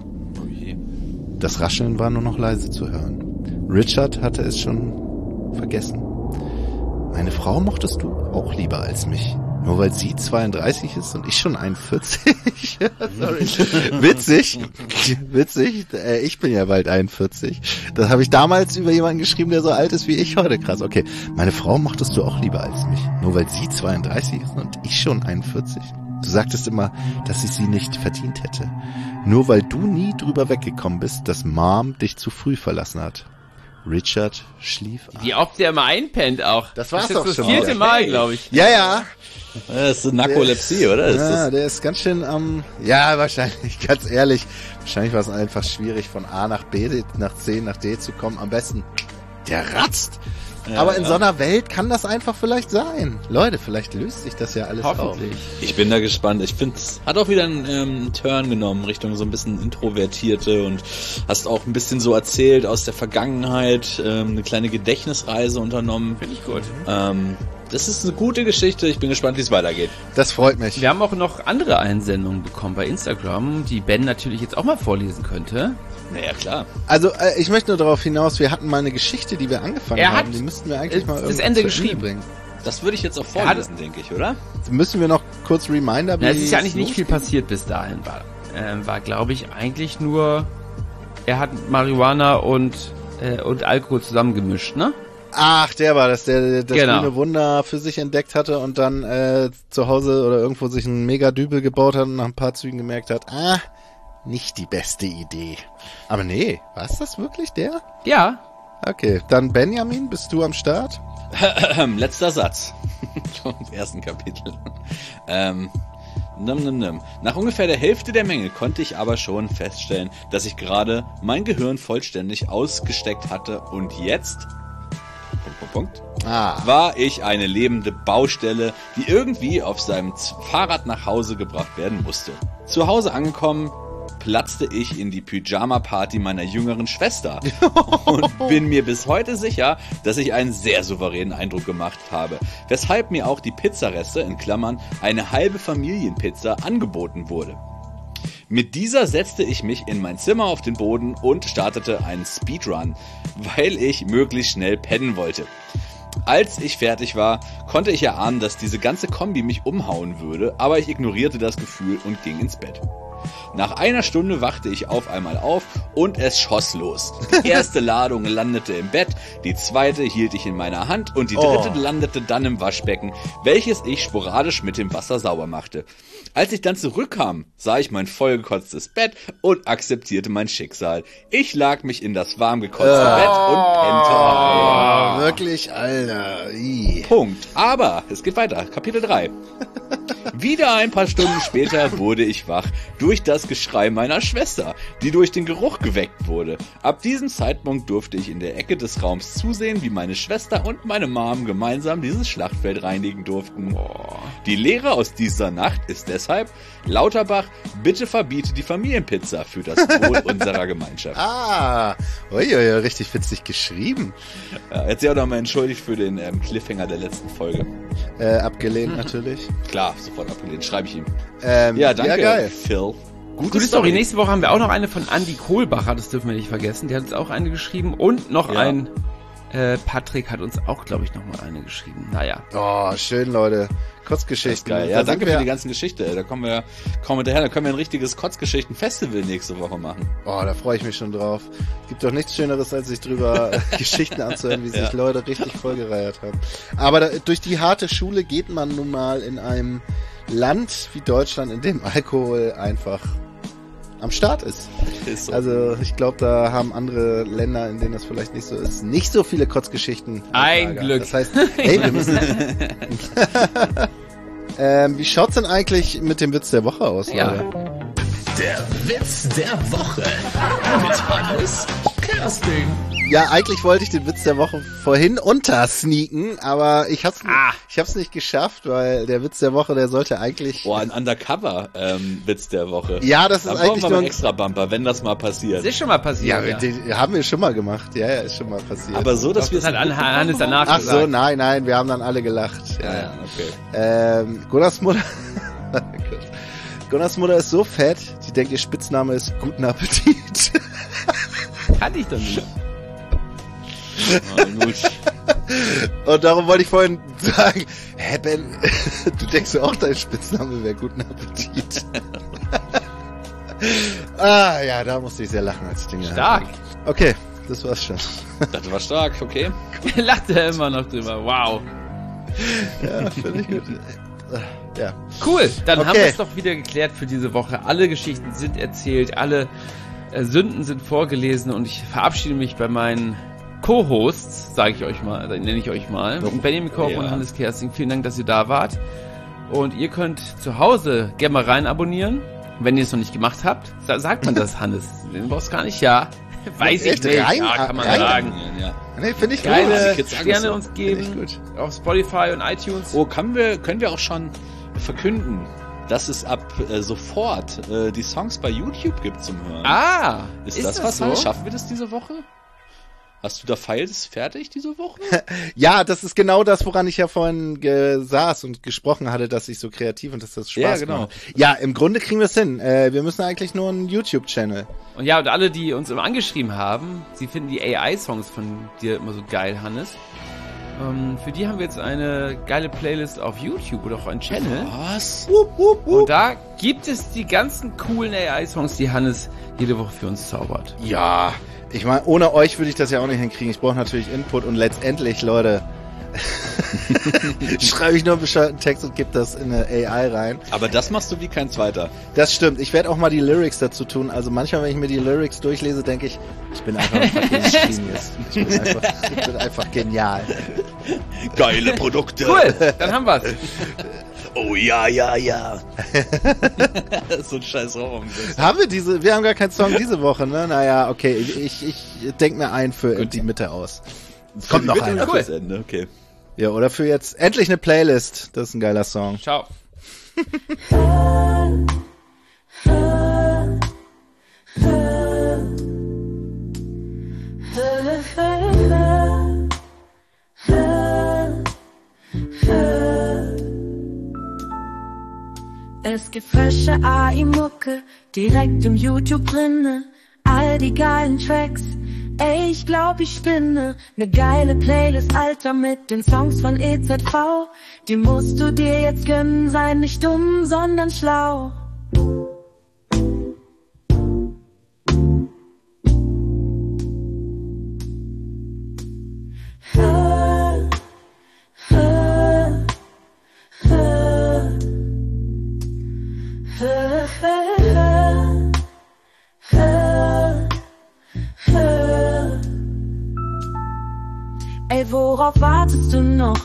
Das Rascheln war nur noch leise zu hören. Richard hatte es schon vergessen. Meine Frau mochtest du auch lieber als mich. Nur weil sie 32 ist und ich schon 41. Sorry. Witzig. Ich bin ja bald 41. Das habe ich damals über jemanden geschrieben, der so alt ist wie ich heute. Krass. Okay. Meine Frau mochtest du auch lieber als mich. Nur weil sie 32 ist und ich schon 41. Du sagtest immer, dass ich sie nicht verdient hätte. Nur weil du nie drüber weggekommen bist, dass Mom dich zu früh verlassen hat. Richard schlief ein. Wie oft der immer einpennt auch. Das war's ist doch das schon. 4. Mal, glaube ich. Ja. Das ist Narkolepsie, oder? Der ist ganz schön ja, wahrscheinlich, ganz ehrlich. Wahrscheinlich war es einfach schwierig, von A nach B, nach C, nach D zu kommen. Am besten, der ratzt. Ja, aber in so einer Welt kann das einfach vielleicht sein. Leute, vielleicht löst sich das ja alles hoffentlich auf. Ich bin da gespannt. Ich finde, es hat auch wieder einen Turn genommen, Richtung so ein bisschen Introvertierte und hast auch ein bisschen so erzählt aus der Vergangenheit, eine kleine Gedächtnisreise unternommen. Finde ich gut. Das ist eine gute Geschichte. Ich bin gespannt, wie es weitergeht. Das freut mich. Wir haben auch noch andere Einsendungen bekommen bei Instagram, die Ben natürlich jetzt auch mal vorlesen könnte. Naja, klar. Also, ich möchte nur darauf hinaus, wir hatten mal eine Geschichte, die wir angefangen haben. Die müssten wir eigentlich mal das Ende geschrieben bringen. Das würde ich jetzt auch vorlesen, denke ich, oder? Müssen wir noch kurz Reminder, es ist ja eigentlich nicht viel passiert bis dahin. War glaube ich, eigentlich nur, er hat Marihuana und Alkohol zusammengemischt, ne? Ach, der war das, der das Genau. grüne Wunder für sich entdeckt hatte und dann zu Hause oder irgendwo sich einen Mega-Dübel gebaut hat und nach ein paar Zügen gemerkt hat, nicht die beste Idee. Aber nee, war es das wirklich der? Ja. Okay, dann Benjamin, bist du am Start? Letzter Satz. Vom ersten Kapitel. Nach ungefähr der Hälfte der Menge konnte ich aber schon feststellen, dass ich gerade mein Gehirn vollständig ausgesteckt hatte und jetzt... war ich eine lebende Baustelle, die irgendwie auf seinem Fahrrad nach Hause gebracht werden musste. Zu Hause angekommen, platzte ich in die Pyjama-Party meiner jüngeren Schwester und bin mir bis heute sicher, dass ich einen sehr souveränen Eindruck gemacht habe, weshalb mir auch die Pizzareste, in Klammern, eine halbe Familienpizza angeboten wurde. Mit dieser setzte ich mich in mein Zimmer auf den Boden und startete einen Speedrun, weil ich möglichst schnell pennen wollte. Als ich fertig war, konnte ich erahnen, dass diese ganze Kombi mich umhauen würde, aber ich ignorierte das Gefühl und ging ins Bett. Nach einer Stunde wachte ich auf einmal auf und es schoss los. Die erste Ladung landete im Bett, die zweite hielt ich in meiner Hand und die dritte landete dann im Waschbecken, welches ich sporadisch mit dem Wasser sauber machte. Als ich dann zurückkam, sah ich mein vollgekotztes Bett und akzeptierte mein Schicksal. Ich lag mich in das warm gekotzte Bett und pennte ein. Wirklich, Alter. Punkt. Aber es geht weiter. Kapitel 3. Wieder ein paar Stunden später wurde ich wach durch das Geschrei meiner Schwester, die durch den Geruch geweckt wurde. Ab diesem Zeitpunkt durfte ich in der Ecke des Raums zusehen, wie meine Schwester und meine Mom gemeinsam dieses Schlachtfeld reinigen durften. Die Lehre aus dieser Nacht ist deshalb: Lauterbach, bitte verbiete die Familienpizza für das Wohl unserer Gemeinschaft. Richtig witzig geschrieben. Jetzt ja auch nochmal entschuldigt für den Cliffhanger der letzten Folge. Abgelehnt natürlich. Klar, sofort abgelehnt, schreibe ich ihm. Ja, Danke, ja, geil. Phil. Gute Story. Nächste Woche haben wir auch noch eine von Andy Kohlbacher, das dürfen wir nicht vergessen. Der hat uns auch eine geschrieben und noch ein Patrick hat uns auch, glaube ich, noch mal eine geschrieben. Naja. Oh, schön, Leute. Kotzgeschichten. Geil. Ja, danke für die ganzen Geschichten. Da kommen wir hinterher. Da können wir ein richtiges Kotzgeschichten-Festival nächste Woche machen. Oh, da freue ich mich schon drauf. Es gibt doch nichts Schöneres, als sich drüber Geschichten anzuhören, wie sich Leute richtig vollgereiert haben. Aber durch die harte Schule geht man nun mal in einem Land wie Deutschland, in dem Alkohol einfach am Start ist. Ist so. Also ich glaube, da haben andere Länder, in denen das vielleicht nicht so ist, nicht so viele Kotzgeschichten. Ein Glück. Das heißt, hey, wir müssen... wie schaut's denn eigentlich mit dem Witz der Woche aus? Ja. Leute? Der Witz der Woche mit Hannes Kersting. Ja, eigentlich wollte ich den Witz der Woche vorhin untersneaken, aber ich hab's nicht geschafft, weil der Witz der Woche, der sollte eigentlich... Boah, ein Undercover-Witz der Woche. Ja, das ist Dann eigentlich brauchen wir nur einen ein... extra Bumper, wenn das mal passiert. Das ist schon mal passiert. Ja, den haben wir schon mal gemacht. Ja, ist schon mal passiert. Aber so, dass wir Das hat Hannes danach Ach gesagt. so, nein, wir haben dann alle gelacht. Ja, okay. Gunnars Mutter... Gunnars Mutter ist so fett, die denkt, ihr Spitzname ist Guten Appetit. Kann ich doch nicht. Oh, gut. Und darum wollte ich vorhin sagen, hä Ben, du denkst ja auch, dein Spitzname wäre Guten Appetit. Ja, da musste ich sehr lachen, als ich den gehört Stark. habe. Okay, das war's schon. Das war stark, okay. Lacht er immer noch drüber. Wow. Ja, finde ich gut. Ja. Cool. Dann Okay. haben wir es doch wieder geklärt für diese Woche. Alle Geschichten sind erzählt, alle Sünden sind vorgelesen und ich verabschiede mich bei meinen Co-Hosts, sage ich euch mal, nenne ich euch mal. Benjamin Koch und Hannes Kersting. Vielen Dank, dass ihr da wart. Und ihr könnt zu Hause gerne mal rein abonnieren. Wenn ihr es noch nicht gemacht habt, sagt man das, Hannes. Den brauchst gar nicht, ja. Weiß ich echt? nicht. Rein- Ja, kann man rein- sagen. Ja. Nee, finde ich Geile Kids sagen Sterne so. uns geben Finde ich auf Spotify und iTunes. Oh, können wir auch schon verkünden, dass es ab sofort die Songs bei YouTube gibt zum Hören? Ah, ist das was? so? Hannes? Schaffen wir das diese Woche? Hast du da Files fertig diese Woche? Ja, das ist genau das, woran ich ja vorhin saß und gesprochen hatte, dass ich so kreativ und dass das Spaß Ja, genau. macht. Ja, im Grunde kriegen wir es hin. Wir müssen eigentlich nur einen YouTube-Channel. Und ja, und alle, die uns immer angeschrieben haben, sie finden die AI-Songs von dir immer so geil, Hannes. Für die haben wir jetzt eine geile Playlist auf YouTube oder auch einen Channel. Was? Und da gibt es die ganzen coolen AI-Songs, die Hannes jede Woche für uns zaubert. Ja, ich meine, ohne euch würde ich das ja auch nicht hinkriegen. Ich brauche natürlich Input und letztendlich, Leute, schreibe ich nur einen bescheuerten Text und gebe das in eine AI rein. Aber das machst du wie kein zweiter. Das stimmt. Ich werde auch mal die Lyrics dazu tun. Also manchmal, wenn ich mir die Lyrics durchlese, denke ich, ich bin einfach ein fucking Genius. Ich bin einfach genial. Geile Produkte. Cool, dann haben wir's. Oh ja. So ein scheiß Raum. Wir haben gar keinen Song diese Woche, ne? Naja, okay, ich denke mir einen für die Mitte aus. Kommt noch einer. Cool. Ende. Okay. Ja, oder für jetzt endlich eine Playlist. Das ist ein geiler Song. Ciao. Es gibt frische AI-Mucke, direkt im YouTube drinne, all die geilen Tracks, ey, ich glaub, ich spinne, ne geile Playlist, Alter, mit den Songs von EZV, die musst du dir jetzt gönnen, sei nicht dumm, sondern schlau. Ey, worauf wartest du noch?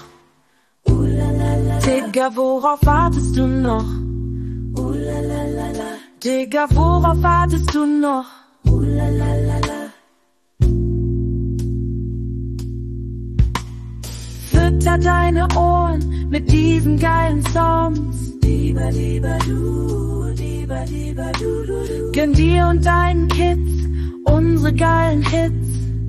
Digga, worauf wartest du noch? Digga, worauf wartest du noch? Fütter deine Ohren mit diesen geilen Songs. Gönn dir und deinen Kids unsere geilen Hits.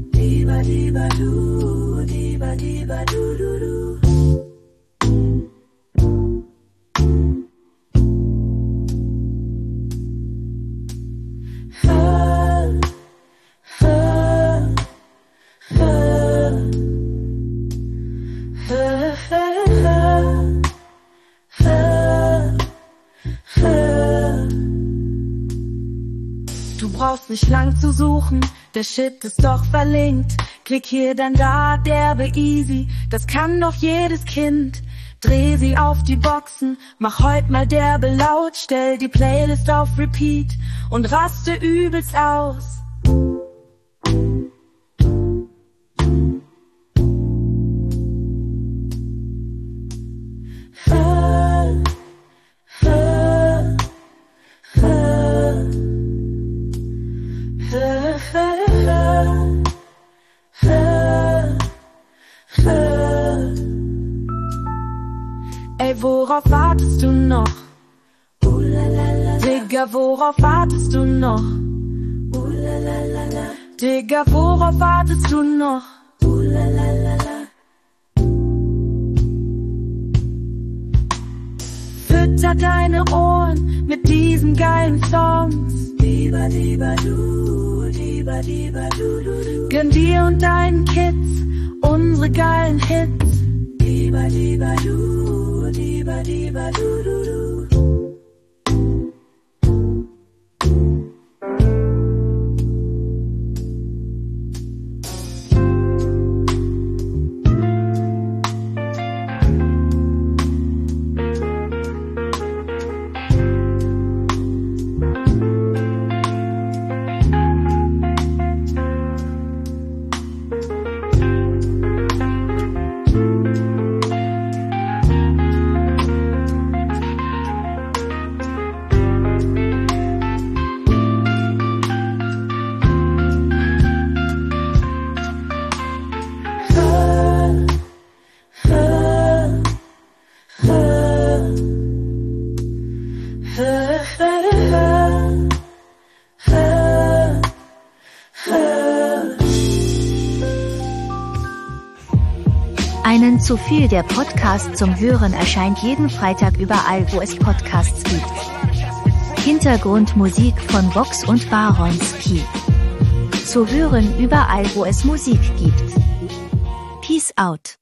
Du brauchst nicht lang zu suchen, der Shit ist doch verlinkt. Klick hier, dann da, derbe easy, das kann doch jedes Kind. Dreh sie auf die Boxen, mach heut mal derbe laut, stell die Playlist auf Repeat und raste übelst aus. Ey, worauf wartest du noch? Digga, worauf wartest du noch? Digga, worauf wartest du noch? Fütter deine Ohren mit diesen geilen Songs. Gönn dir und deinen Kids unsere geilen Hits. Einen zu viel, der Podcast zum Hören erscheint jeden Freitag überall, wo es Podcasts gibt. Hintergrundmusik von Vox und Baronski. Zu hören überall, wo es Musik gibt. Peace out.